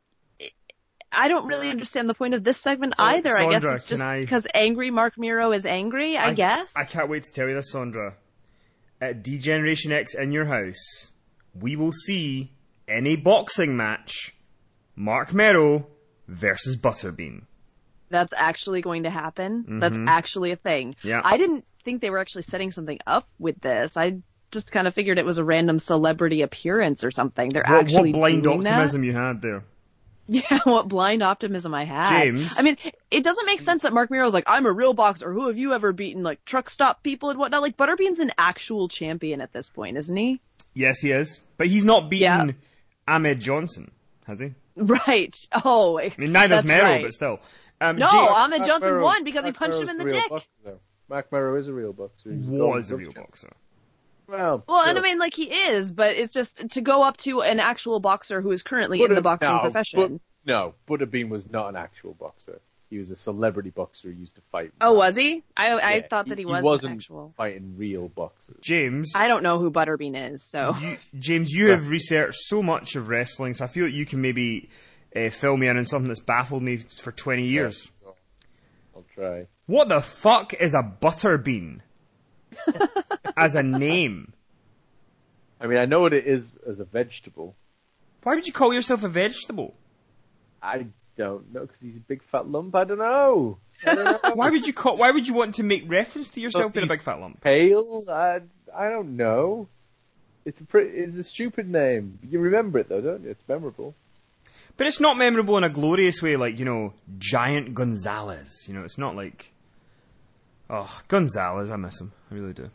I don't really understand the point of this segment Oh, either. I guess Sondra, it's just can I- because angry Mark Miro is angry, I, guess. I can't wait to tell you this, Sondra. At D-Generation X in your house, we will see in a boxing match Mark Mero versus Butterbean. That's actually going to happen. Mm-hmm. That's actually a thing. Yeah. I didn't think they were actually setting something up with this. I just kind of figured it was a random celebrity appearance or something. They're What, actually what blind doing optimism you had there. Yeah, what blind optimism I had. James. I mean, it doesn't make sense that Mark Mero's like, I'm a real boxer. Who have you ever beaten? Like, truck stop people and whatnot. Like, Butterbean's an actual champion at this point, isn't he? Yes, he is. But he's not beaten Yeah. Ahmed Johnson, has he? Right. Oh, I mean, neither's that's Mero, right. but still. Um, No, James Ahmed Mark Johnson Mero- won because he Mark punched him Mero's in a the real dick. boxer. Mark Mero is a real boxer. He's a was golden a real glove boxer. Well, Well, and I still. mean, like, he is, but it's just to go up to an actual boxer who is currently in Butter- the boxing no, profession. But, no, Butterbean was not an actual boxer. He was a celebrity boxer who used to fight. Oh, was he? I I Yeah, thought that he, was wasn't an actual. fighting real boxers. James, I don't know who Butterbean is, so. you, James, you have researched so much of wrestling, so I feel that you can maybe uh, fill me in on something that's baffled me for twenty years. I'll try. What the fuck is a butterbean? As a name. I mean, I know what it is as a vegetable. Why would you call yourself a vegetable? I don't know, because he's a big fat lump. I don't know. I don't know. Why would you call? Why would you want to make reference to yourself being a he's big fat lump? Pale? I, I don't know. It's a pretty, it's a stupid name. You remember it though, don't you? It's memorable. But it's not memorable in a glorious way, like, you know, Giant Gonzalez. You know, it's not like, oh, Gonzalez, I miss him, I really do.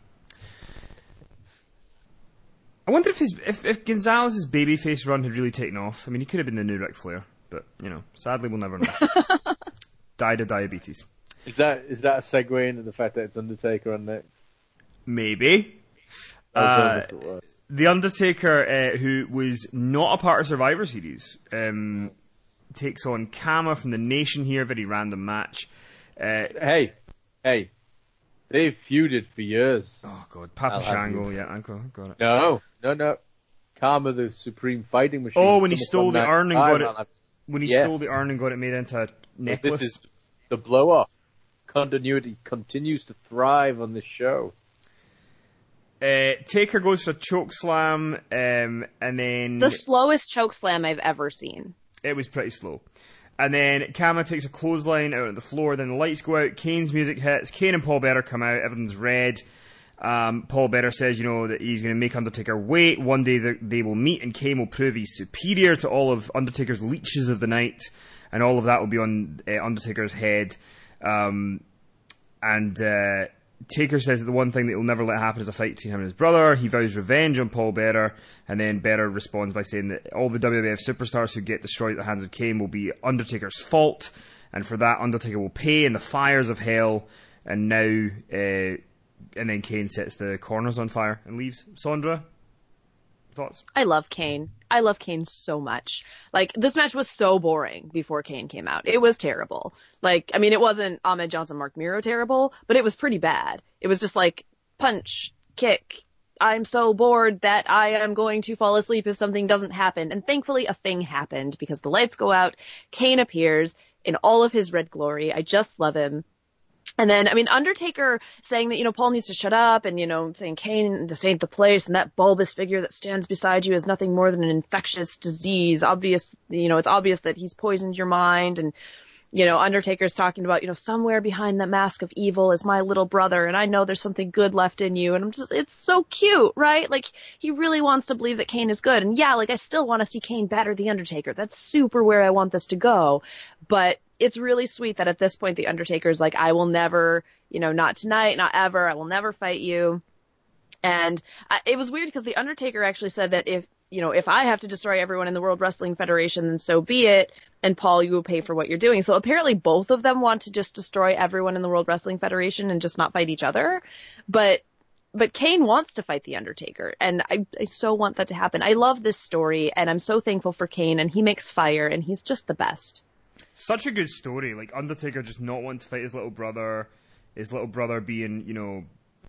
I wonder if his if, if Gonzalez's babyface run had really taken off. I mean, he could have been the new Ric Flair, but you know, sadly, we'll never know. Died of diabetes. Is that is that a segue into the fact that it's Undertaker on next? Maybe. I don't know Uh, if it was. The Undertaker, uh, who was not a part of Survivor Series, um, takes on Kama from the Nation here. Very random match. Uh, Hey, hey, they've feuded for years. oh god, Papa I'll have Shango. you. Yeah, I got, got it. No, no, no. Karma, the supreme fighting machine. Oh, when he SummerSlam stole the night- urn and I- got it- I'll have- When he Yes. stole the urn and got it made into a necklace. This is the blow off. Continuity continues to thrive on this show. Uh, Taker goes for a choke slam, um, and then The slowest choke slam I've ever seen. it was pretty slow. And then Kama takes a clothesline out on the floor, then the lights go out, Kane's music hits, Kane and Paul Bearer come out, everything's red. Um, Paul Bearer says, you know, that he's going to make Undertaker wait. One day they, they will meet and Kane will prove he's superior to all of Undertaker's leeches of the night. And all of that will be on uh, Undertaker's head. Um, and uh, Taker says that the one thing that he'll never let happen is a fight between him and his brother. He vows revenge on Paul Bearer. And then Bearer responds by saying that all the W W F superstars who get destroyed at the hands of Kane will be Undertaker's fault. And for that, Undertaker will pay in the fires of hell. And now... Uh, and then Kane sets the corners on fire and leaves. Sandra, thoughts? I love Kane. I love Kane so much. Like, this match was so boring before Kane came out. It was terrible. Like, I mean, it wasn't Ahmed Johnson, Mark Mero terrible, but it was pretty bad. It was just like, punch, kick. I'm so bored that I am going to fall asleep if something doesn't happen. And thankfully, a thing happened because the lights go out. Kane appears in all of his red glory. I just love him. And then, I mean, Undertaker saying that, you know, Paul needs to shut up and, you know, saying, Kane, this ain't the place. And that bulbous figure that stands beside you is nothing more than an infectious disease. Obvious, you know, it's obvious that he's poisoned your mind. And, you know, Undertaker's talking about, you know, somewhere behind the mask of evil is my little brother. And I know there's something good left in you. And I'm just, it's so cute, right? Like, he really wants to believe that Kane is good. And yeah, like, I still want to see Kane batter the Undertaker. That's super where I want this to go. But it's really sweet that at this point, the Undertaker's like, I will never, you know, not tonight, not ever. I will never fight you. And I, it was weird because the Undertaker actually said that if, you know, if I have to destroy everyone in the World Wrestling Federation, then so be it. And Paul, you will pay for what you're doing. So apparently both of them want to just destroy everyone in the World Wrestling Federation and just not fight each other. But But Kane wants to fight The Undertaker, and I, I so want that to happen. I love this story, and I'm so thankful for Kane, and he makes fire, and he's just the best. Such a good story. Like, Undertaker just not wanting to fight his little brother, his little brother being, you know,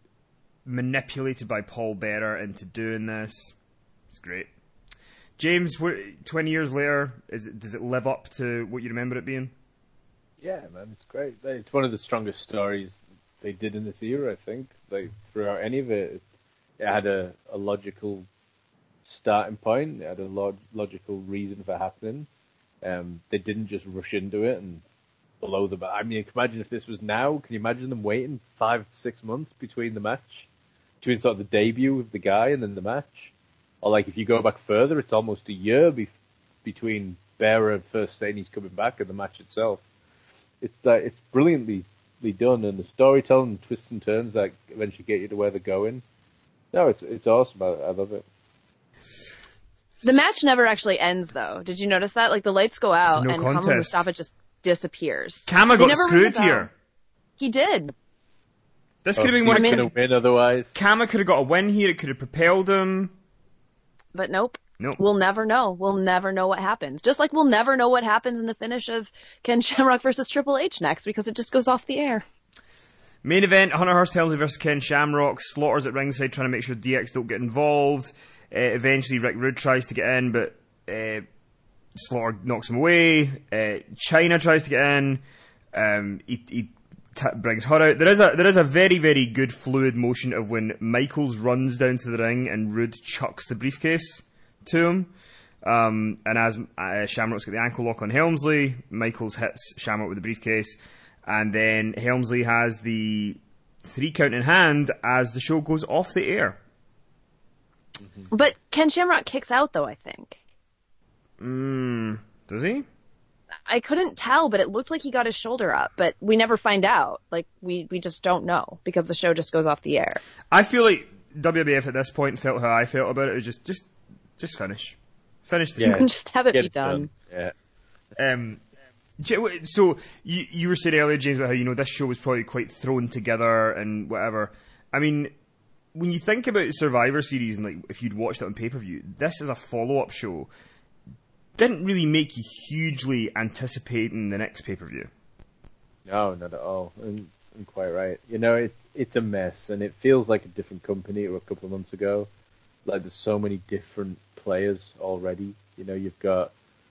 manipulated by Paul Bearer into doing this. It's great. James, twenty years later, is it, does it live up to what you remember it being? Yeah, man, it's great. It's one of the strongest stories they did in this era, I think. Like, throughout any of it, it had a, a logical starting point. It had a log- logical reason for happening. Um, they didn't just rush into it and blow the... I mean, imagine if this was now. Can you imagine them waiting five, six months between the match? Between sort of the debut of the guy and then the match? Or, like, if you go back further, it's almost a year be- between bearer first saying he's coming back in the match itself. It's that it's brilliantly done, and the storytelling, and twists and turns that eventually get you to where they're going. No, it's it's awesome. I, I love it. The match never actually ends, though. Did you notice that? Like, the lights go out, no and contest. Kama Mustafa just disappears. Kama They got never ring screwed the bell. here. He did. This Oh, could have been so one. he's I mean- gonna win otherwise. Kama could have got a win here. It could have propelled him. But nope. Nope. We'll never know. We'll never know what happens. Just like we'll never know what happens in the finish of Ken Shamrock versus Triple H next, because it just goes off the air. Main event: Hunter Hearst Helmsley versus Ken Shamrock. Slaughter's at ringside trying to make sure D X don't get involved. Uh, eventually, Rick Rude tries to get in, but uh, Slaughter knocks him away. Uh, China tries to get in. Um, he he t- brings her out. There is a there is a very very good fluid motion of when Michaels runs down to the ring and Rude chucks the briefcase to him. Um, and as uh, Shamrock's got the ankle lock on Helmsley, Michaels hits Shamrock with the briefcase. And then Helmsley has the three count in hand as the show goes off the air. But Ken Shamrock kicks out, though, I think. Mm, does he? I couldn't tell, but it looked like he got his shoulder up. But we never find out. Like, we, we just don't know, because the show just goes off the air. I feel like W W F at this point felt how I felt about it. It was just, just, just finish. Finish the Yeah. show. Just have it Get be it done. Yeah. Um, J- w- so you you were saying earlier, James, about how you know this show was probably quite thrown together and whatever. I mean, when you think about Survivor Series and like if you'd watched it on pay per view, this is a follow up show. Didn't really make you hugely anticipating the next pay per view. No, not at all. And, and quite right. You know, it it's a mess, and it feels like a different company a couple of months ago. Like there's so many different players already. You know, you've got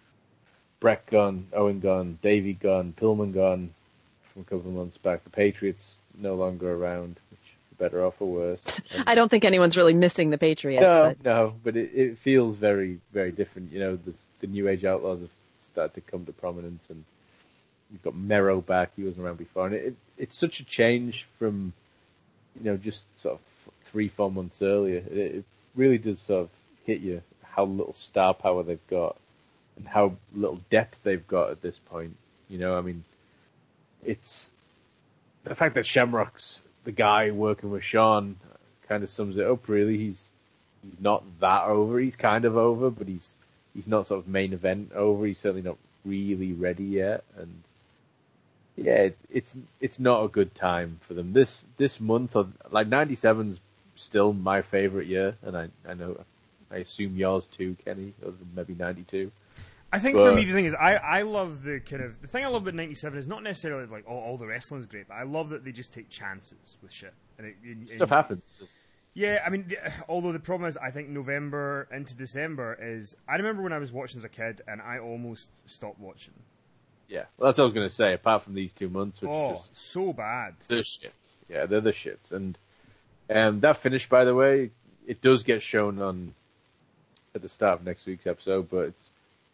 Brett gone, Owen gone, Davey gone, Pillman gone from a couple of months back. The Patriots no longer around, which are better off or worse. And I don't think anyone's really missing the Patriot. no, But no, but it, it feels very, very different. You know, the, the New Age Outlaws have started to come to prominence, and you've got Mero back. He wasn't around before, and it, it it's such a change from, you know, just sort of three, four months earlier. It, it really does sort of hit you how little star power they've got and how little depth they've got at this point. You know, I mean, it's the fact that Shamrock's the guy working with Sean kind of sums it up. Really, he's he's not that over. He's kind of over, but he's he's not sort of main event over. He's certainly not really ready yet, and yeah, it, it's it's not a good time for them. This this month, of, like ninety-seven's still my favorite year, and I I know I assume yours too, Kenny, other than maybe ninety-two. I think But- for me the thing is I, I love the kind of the thing I love about ninety-seven is not necessarily like all, all the wrestling's great, but I love that they just take chances with shit. And it, and- Stuff and- happens. Just- Yeah, I mean, the, although the problem is, I think November into December is. I remember when I was watching as a kid, and I almost stopped watching. Yeah, well, that's what I was going to say. Apart from these two months, which Oh, is just so bad. the shits. Yeah, they're the shits. And um, that finish, by the way, it does get shown on at the start of next week's episode, but it's,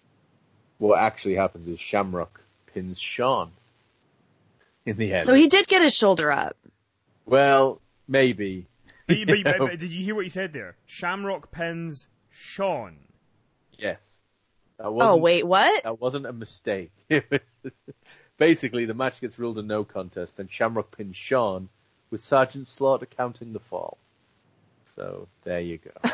what actually happens is Shamrock pins Sean in the head. so he did get his shoulder up. Well, maybe. But, you- but, you- You know? but did you hear what he said there? Shamrock pins Sean. Yes. That Oh, wasn't, wait, what? That wasn't a mistake. Basically, the match gets ruled a no contest, and Shamrock pins Sean with Sergeant Slaughter counting the fall. So, there you go.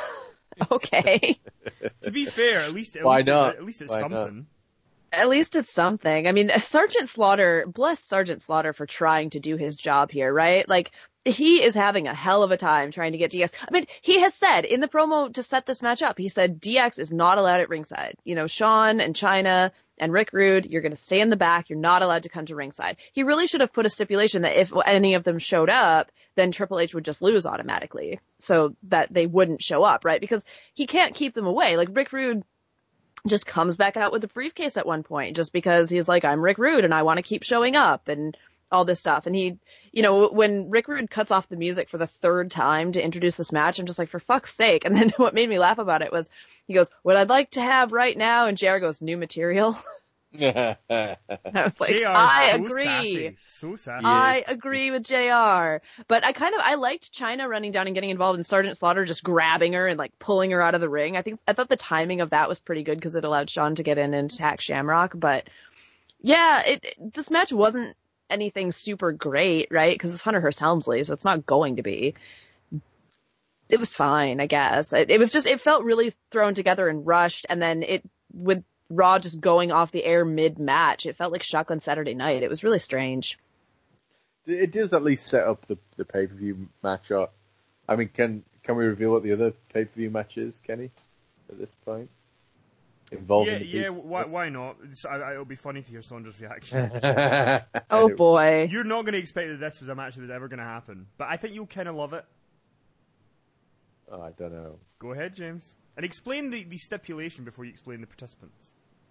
Okay. To be fair, at least at Why least not? It's, at least it's Why not? something. At least it's something. I mean, Sergeant Slaughter, bless Sergeant Slaughter for trying to do his job here, right? Like, he is having a hell of a time trying to get D X. I mean, he has said in the promo to set this match up, he said D X is not allowed at ringside. You know, Sean and China and Rick Rude, you're going to stay in the back. You're not allowed to come to ringside. He really should have put a stipulation that if any of them showed up, then Triple H would just lose automatically so that they wouldn't show up, right? Because he can't keep them away. Like, Rick Rude just comes back out with the briefcase at one point just because he's like, I'm Rick Rude and I want to keep showing up and all this stuff. And he, you know, when Rick Rude cuts off the music for the third time to introduce this match, I'm just like, for fuck's sake. And then what made me laugh about it was he goes, what I'd like to have right now. And J R goes, new material. I was like, J R I so agree. Sassy. So sassy. I agree with J R. But I kind of, I liked China running down and getting involved and Sergeant Slaughter just grabbing her and like pulling her out of the ring. I think, I thought the timing of that was pretty good because it allowed Sean to get in and attack Shamrock. But yeah, it, it this match wasn't anything super great, right? Because it's Hunter Hearst Helmsley, so it's not going to be. It was fine, I guess. It, it was just, it felt really thrown together and rushed. And then it, with Raw just going off the air mid-match, it felt like Shotgun Saturday Night. It was really strange. It does at least set up the, the pay-per-view match. Or, I mean, can can we reveal what the other pay-per-view match is, Kenny, at this point? Involving Yeah, the yeah. people? Why, why not? It's, I, it'll be funny to hear Saundra's reaction. Oh boy. You're not going to expect that this was a match that was ever going to happen, but I think you'll kind of love it. Oh, I don't know. Go ahead, James, and explain the, the stipulation before you explain the participants.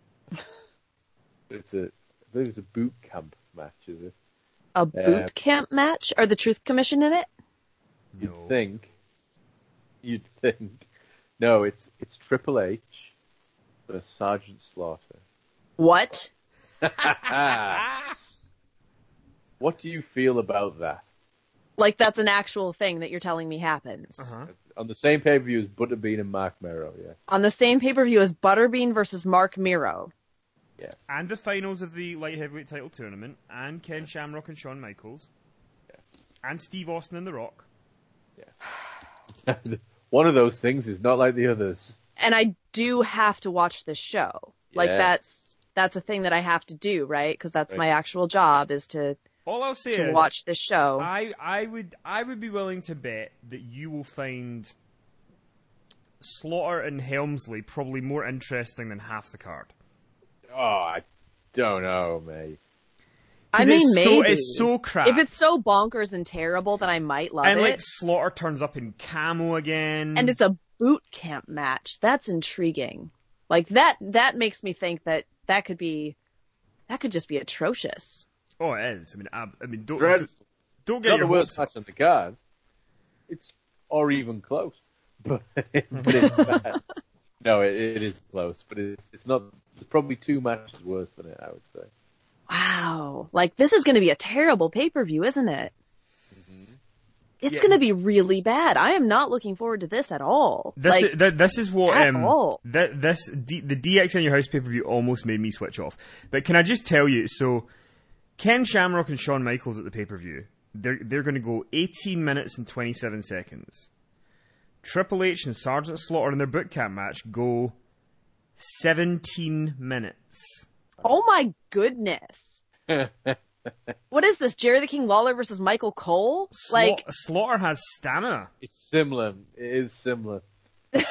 It's a, I believe it's a boot camp match, is it? A boot Uh, camp match? Are the Truth Commission in it? You'd No. think. You'd think. No, it's it's Triple H versus Sergeant Slaughter. What? What do you feel about that? Like that's an actual thing that you're telling me happens. Uh-huh. On the same pay-per-view as Butterbean and Mark Mero, yeah. On the same pay-per-view as Butterbean versus Mark Miro. And the finals of the light heavyweight title tournament, and Ken Shamrock and Shawn Michaels, Yes. and Steve Austin and The Rock. Yeah. One of those things is not like the others. And I do have to watch this show. Like Yes. that's that's a thing that I have to do, right? Because that's Right. my actual job is to All I'll say to is, watch this show. I, I would I would be willing to bet that you will find Slaughter and Helmsley probably more interesting than half the card. Oh, I don't know, mate. I 'Cause mean, it's maybe so, it's so crap. if it's so bonkers and terrible, then I might love and it. like Slaughter turns up in camo again, And it's a boot camp match. That's intriguing. Like that that makes me think that that could be that could just be atrocious. oh, it is. I mean, I, I mean, don't Dreadful. don't It's get not your the worst hopes up. match on the card. It's or even close, but, but it's bad. No, it, it is close, but it, it's not. There's probably two matches worse than it, I would say. Wow. Like this is going to be a terrible pay-per-view, isn't it? Mm-hmm. It's Yeah. going to be really bad. I am not looking forward to this at all. This like, is, th- this is what at um all. th- this D- the D X in your house pay per view almost made me switch off. But can I just tell you? So Ken Shamrock and Shawn Michaels at the pay per view, they're they're going to go eighteen minutes and twenty seven seconds. Triple H and Sergeant Slaughter in their boot camp match go seventeen minutes. oh my goodness. What is this? Jerry the King Lawler versus Michael Cole? Sla- Like Slaughter has stamina. It's similar. It is similar. this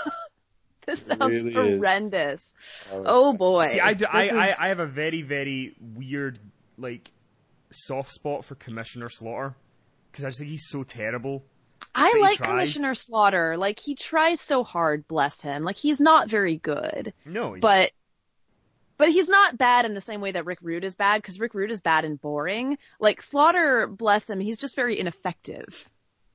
It sounds really is. horrendous. Oh, Oh boy. See, I, do, I, This I, is- I have a very, very weird, like, soft spot for Commissioner Slaughter. Because I just think he's so terrible. I but he like tries. Commissioner Slaughter. Like he tries so hard, bless him. Like he's not very good, No, he- but but he's not bad in the same way that Rick Rude is bad because Rick Rude is bad and boring. Like Slaughter, bless him, he's just very ineffective.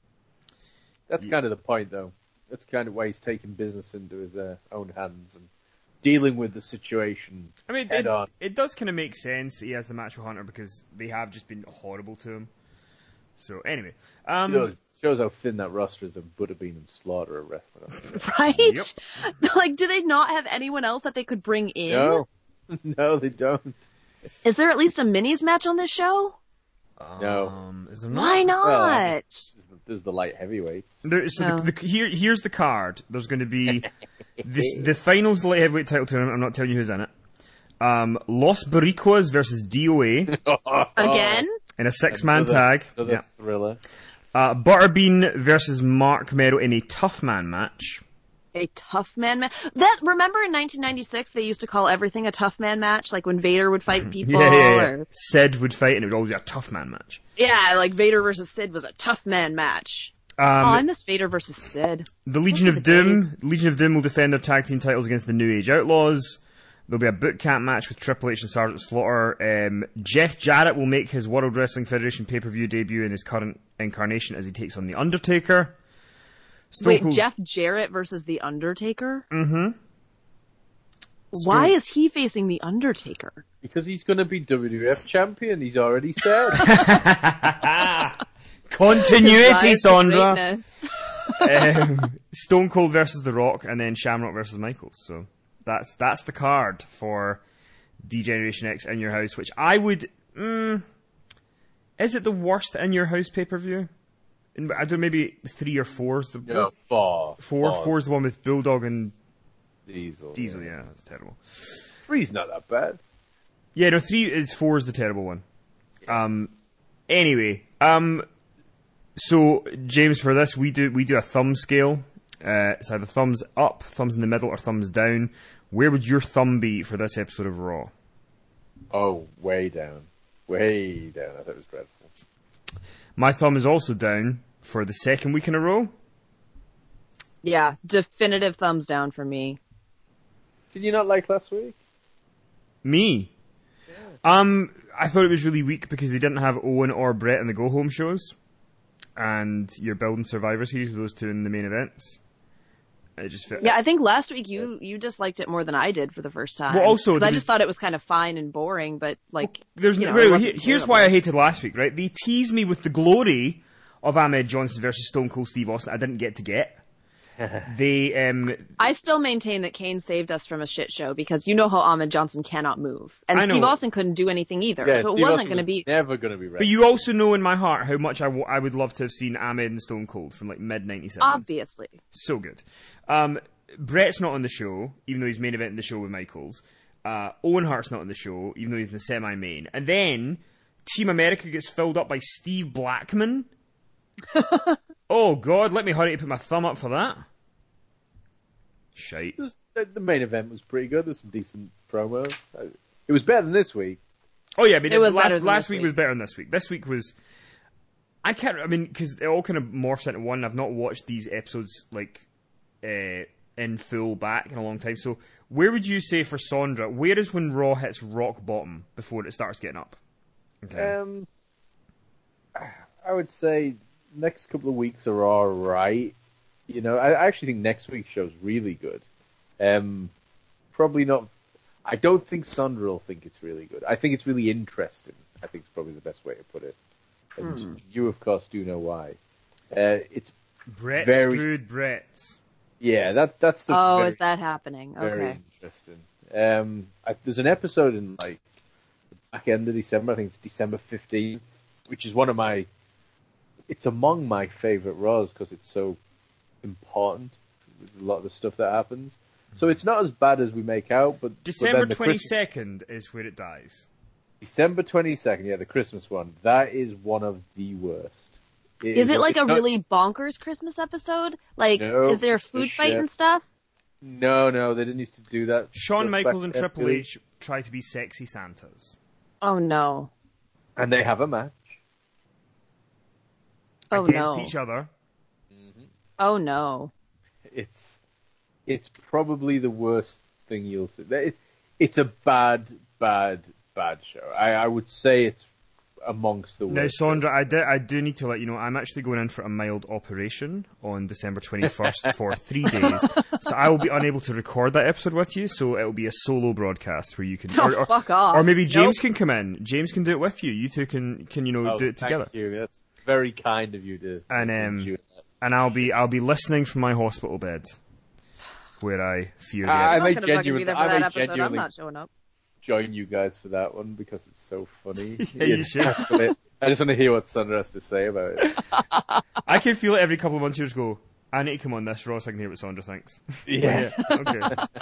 That's kind of the point, though. That's kind of why he's taking business into his uh, own hands and dealing with the situation I mean, head it, on. it does kind of make sense that he has the match with Hunter because they have just been horrible to him. So, anyway. Um, Shows, shows how thin that roster is of Butterbean and Slaughter are wrestling. Right? Like, do they not have anyone else that they could bring in? No, no, they don't. Is there at least a minis match on this show? No. Um, is there not? Why not? Well, There's the light heavyweights. There, so No. the, the, here, here's the card. There's going to be this, the finals light heavyweight title tournament. I'm not telling you who's in it. Um, Los Boricuas versus D O A Again? in a six-man Another- tag. Another Yeah. thriller. Uh, Butterbean versus Mark Mero in a tough man match. A tough man match. That remember in nineteen ninety-six they used to call everything a tough man match, like when Vader would fight people. Yeah, yeah, yeah. Or, Sid would fight, and it would always be a tough man match. yeah, like Vader versus Sid was a tough man match. Um, oh, I miss Vader versus Sid. The Legion Those of are the Doom. days. Legion of Doom will defend their tag team titles against the New Age Outlaws. There'll be a boot camp match with Triple H and Sergeant Slaughter. Um, Jeff Jarrett will make his World Wrestling Federation pay-per-view debut in his current incarnation as he takes on The Undertaker. Stone Wait, Cold- Jeff Jarrett versus The Undertaker? Mm. Why is he facing The Undertaker? Because he's going to be W W F champion. He's already said. Continuity, Rise to Sandra. greatness. um, Stone Cold versus The Rock, and then Shamrock versus Michaels. So that's that's the card for D-Generation X In Your House, which I would... Mm, is it the worst In Your House pay-per-view? In- I don't know, maybe three or four. Is the, No, four. four. Four. Four's the one with Bulldog and Diesel. Diesel, yeah, that's terrible. Three's not that bad. Yeah, no, three is four is the terrible one. Um, anyway, um, so James, for this we do we do a thumb scale. Uh, it's either thumbs up, thumbs in the middle, or thumbs down. Where would your thumb be for this episode of Raw? Oh, way down. Way down. I thought it was dreadful. My thumb is also down for the second week in a row. Yeah, definitive thumbs down for me. Did you not like last week? Me? Yeah. Um, I thought it was really weak because they didn't have Owen or Brett in the Go Home shows. And you're building Survivor Series with those two in the main events. It just fit. Yeah, I think last week you you disliked it more than I did for the first time. Well, also, 'Cause I was- just thought it was kind of fine and boring, but like, There's you no, know, wait, it wait, wasn't here- here's terrible. why I hated last week, right? They teased me with the glory of Ahmed Johnson versus Stone Cold Steve Austin. I didn't get to get. They, um, I still maintain that Kane saved us from a shit show because you know how Ahmed Johnson cannot move, and I know. Steve Austin couldn't do anything either, Yeah, so it Steve wasn't Austin going to was be. never going to be ready. but you also know in my heart how much I, w- I would love to have seen Ahmed and Stone Cold from like mid ninety-seven. Obviously, So good. Um, Brett's not on the show, even though he's main event in the show with Michaels. Uh, Owen Hart's not on the show, even though he's in the semi-main. And then Team America gets filled up by Steve Blackman. Oh God, let me hurry to put my thumb up for that. Shite. It was, the, the main event was pretty good. There's some decent promos. Uh, It was better than this week. Oh yeah, I mean, It was last, better than last this week week. was better than this week. This week was, I can't. I mean, because it all kind of morphs into one. I've not watched these episodes like uh, in full back in a long time. So, where would you say for Sandra? Where is when Raw hits rock bottom before it starts getting up? Okay. Um, I would say next couple of weeks are all right. You know, I, I actually think next week's show's really good. Um, probably not. I don't think Sandra will think it's really good. I think it's really interesting. I think it's probably the best way to put it. And Hmm. you, of course, do know why. Uh, it's Brett very- screwed Brett. yeah, that that stuff's oh, very, is that happening? very Okay. interesting. Um, I, there's an episode in like the back end of December. I think it's December fifteenth, which is one of my. It's among my favorite Raws because it's so important with a lot of the stuff that happens. So it's not as bad as we make out, but December but then the twenty Christ- second is where it dies. December twenty-second, yeah, the Christmas one. That is one of the worst. Is it like it's a not- really bonkers Christmas episode? Like, No, is there a it's food a fight shit. and stuff? No, no, they didn't used to do that. Shawn stuff Michaels back and then, Triple really. H try to be sexy Santas. Oh no! And they have a match. Oh against no! each other. Oh no! It's it's probably the worst thing you'll see. It, it's a bad, bad, bad show. I, I would say it's amongst the worst. Now, Sandra, I do, I do need to let you know I'm actually going in for a mild operation on December twenty-first for three days. So I will be unable to record that episode with you, so it will be a solo broadcast where you can... Oh, fuck off. Or maybe James Nope. can come in. James can do it with you. You two can, can you know, Oh, do it together. Thank you. That's very kind of you to. And, to um, do that. And I'll be I'll be listening from my hospital bed where I fear the... I I'm may not gonna fucking genuine- be there for I that may episode. I'm genuinely- not showing up. Join you guys for that one because it's so funny. Yeah, you should. I just wanna- I just want to hear what Sandra has to say about it. I can feel it every couple of months. You just go, I need to come on this, Ross. I can hear what Sandra thinks. Yeah. Okay.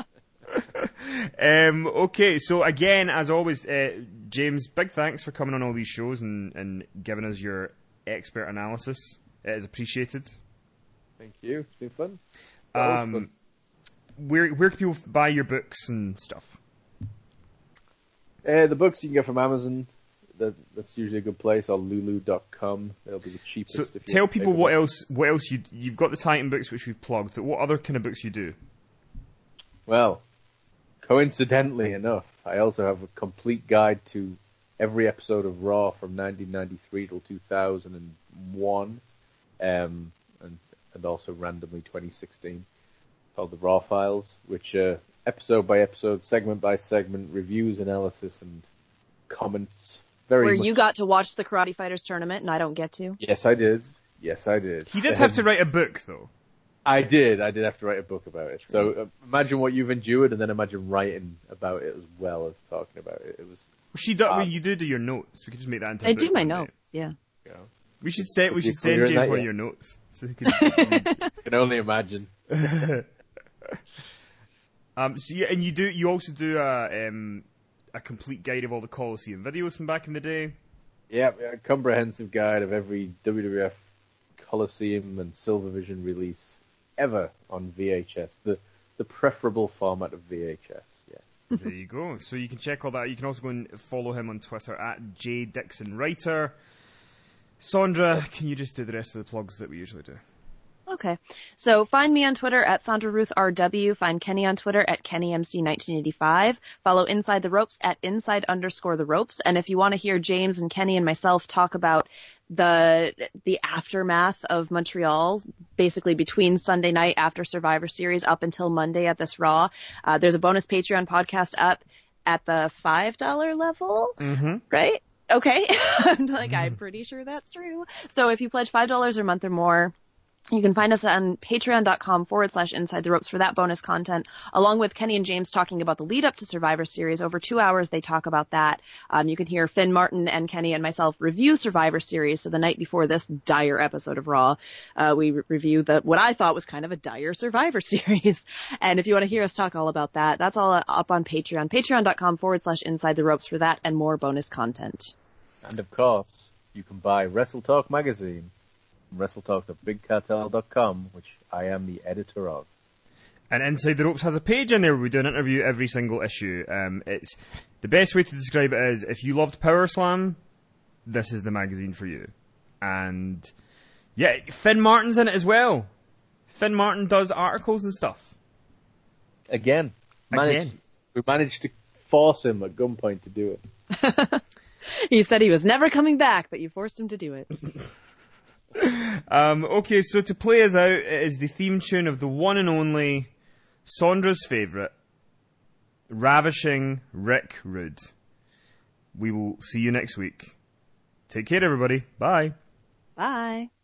um, okay, so again, as always, uh, James, big thanks for coming on all these shows and, and giving us your expert analysis. It is appreciated. Thank you. It's been fun. That was Um, fun. where where can people buy your books and stuff? Uh, the books you can get from Amazon. That, that's usually a good place. Or Lulu dot com. They'll be the cheapest. So if you tell want to people pick what them up. else what else you you've got the Titan books which we've plugged, but what other kind of books you do? Well, coincidentally enough, I also have a complete guide to every episode of Raw from nineteen ninety-three till two thousand one, um, and and also randomly twenty sixteen, called the Raw Files, which uh, episode by episode, segment by segment, reviews, analysis, and comments. Very Where much... you got to watch the Karate Fighters tournament, and I don't get to. Yes, I did. Yes, I did. He did have to write a book, though. I did. I did have to write a book about it. So uh, imagine what you've endured, and then imagine writing about it as well as talking about it. It was. She do, um, well, you do do your notes. We could just make that into. A I book do my one day. notes. Yeah. You know, We should set. We If you should send clear James that one of yet? your notes. So he can. can only imagine. um. So yeah, and you do. You also do a um a complete guide of all the Coliseum videos from back in the day. Yeah, a comprehensive guide of every W W F Coliseum and Silvervision release ever on V H S. The the preferable format of V H S. Yes. There you go. So you can check all that. You can also go and follow him on Twitter at J Dixon Writer. Sandra, can you just do the rest of the plugs that we usually do? Okay. So find me on Twitter at Sandra Ruth R W. Find Kenny on Twitter at Kenny M C nineteen eighty-five. Follow Inside the Ropes at inside underscore the ropes. And if you want to hear James and Kenny and myself talk about the the aftermath of Montreal, basically between Sunday night after Survivor Series up until Monday at this Raw, uh, there's a bonus Patreon podcast up at the five dollar level, Mm-hmm. right? Okay. I'm like, I'm pretty sure that's true. So if you pledge five dollars a month or more, you can find us on patreon.com forward slash inside the ropes for that bonus content, along with Kenny and James talking about the lead up to Survivor Series. Over two hours, they talk about that. Um, you can hear Finn Martin and Kenny and myself review Survivor Series. So the night before this dire episode of Raw, uh, we re- review the, what I thought was kind of a dire Survivor Series. And if you want to hear us talk all about that, that's all up on Patreon, patreon.com forward slash inside the ropes for that and more bonus content. And of course, you can buy Wrestle Talk magazine. WrestleTalk dot big cartel dot com, which I am the editor of. And Inside the Ropes has a page in there where we do an interview every single issue. Um, it's the best way to describe it is if you loved Power Slam, this is the magazine for you. And yeah, Finn Martin's in it as well. Finn Martin does articles and stuff. Again, managed, Again. we managed to force him at gunpoint to do it. He said he was never coming back, but you forced him to do it. Um, okay, so to play us out, it is the theme tune of the one and only Sandra's favourite, Ravishing Rick Rude. We will see you next week. Take care, everybody. Bye. Bye.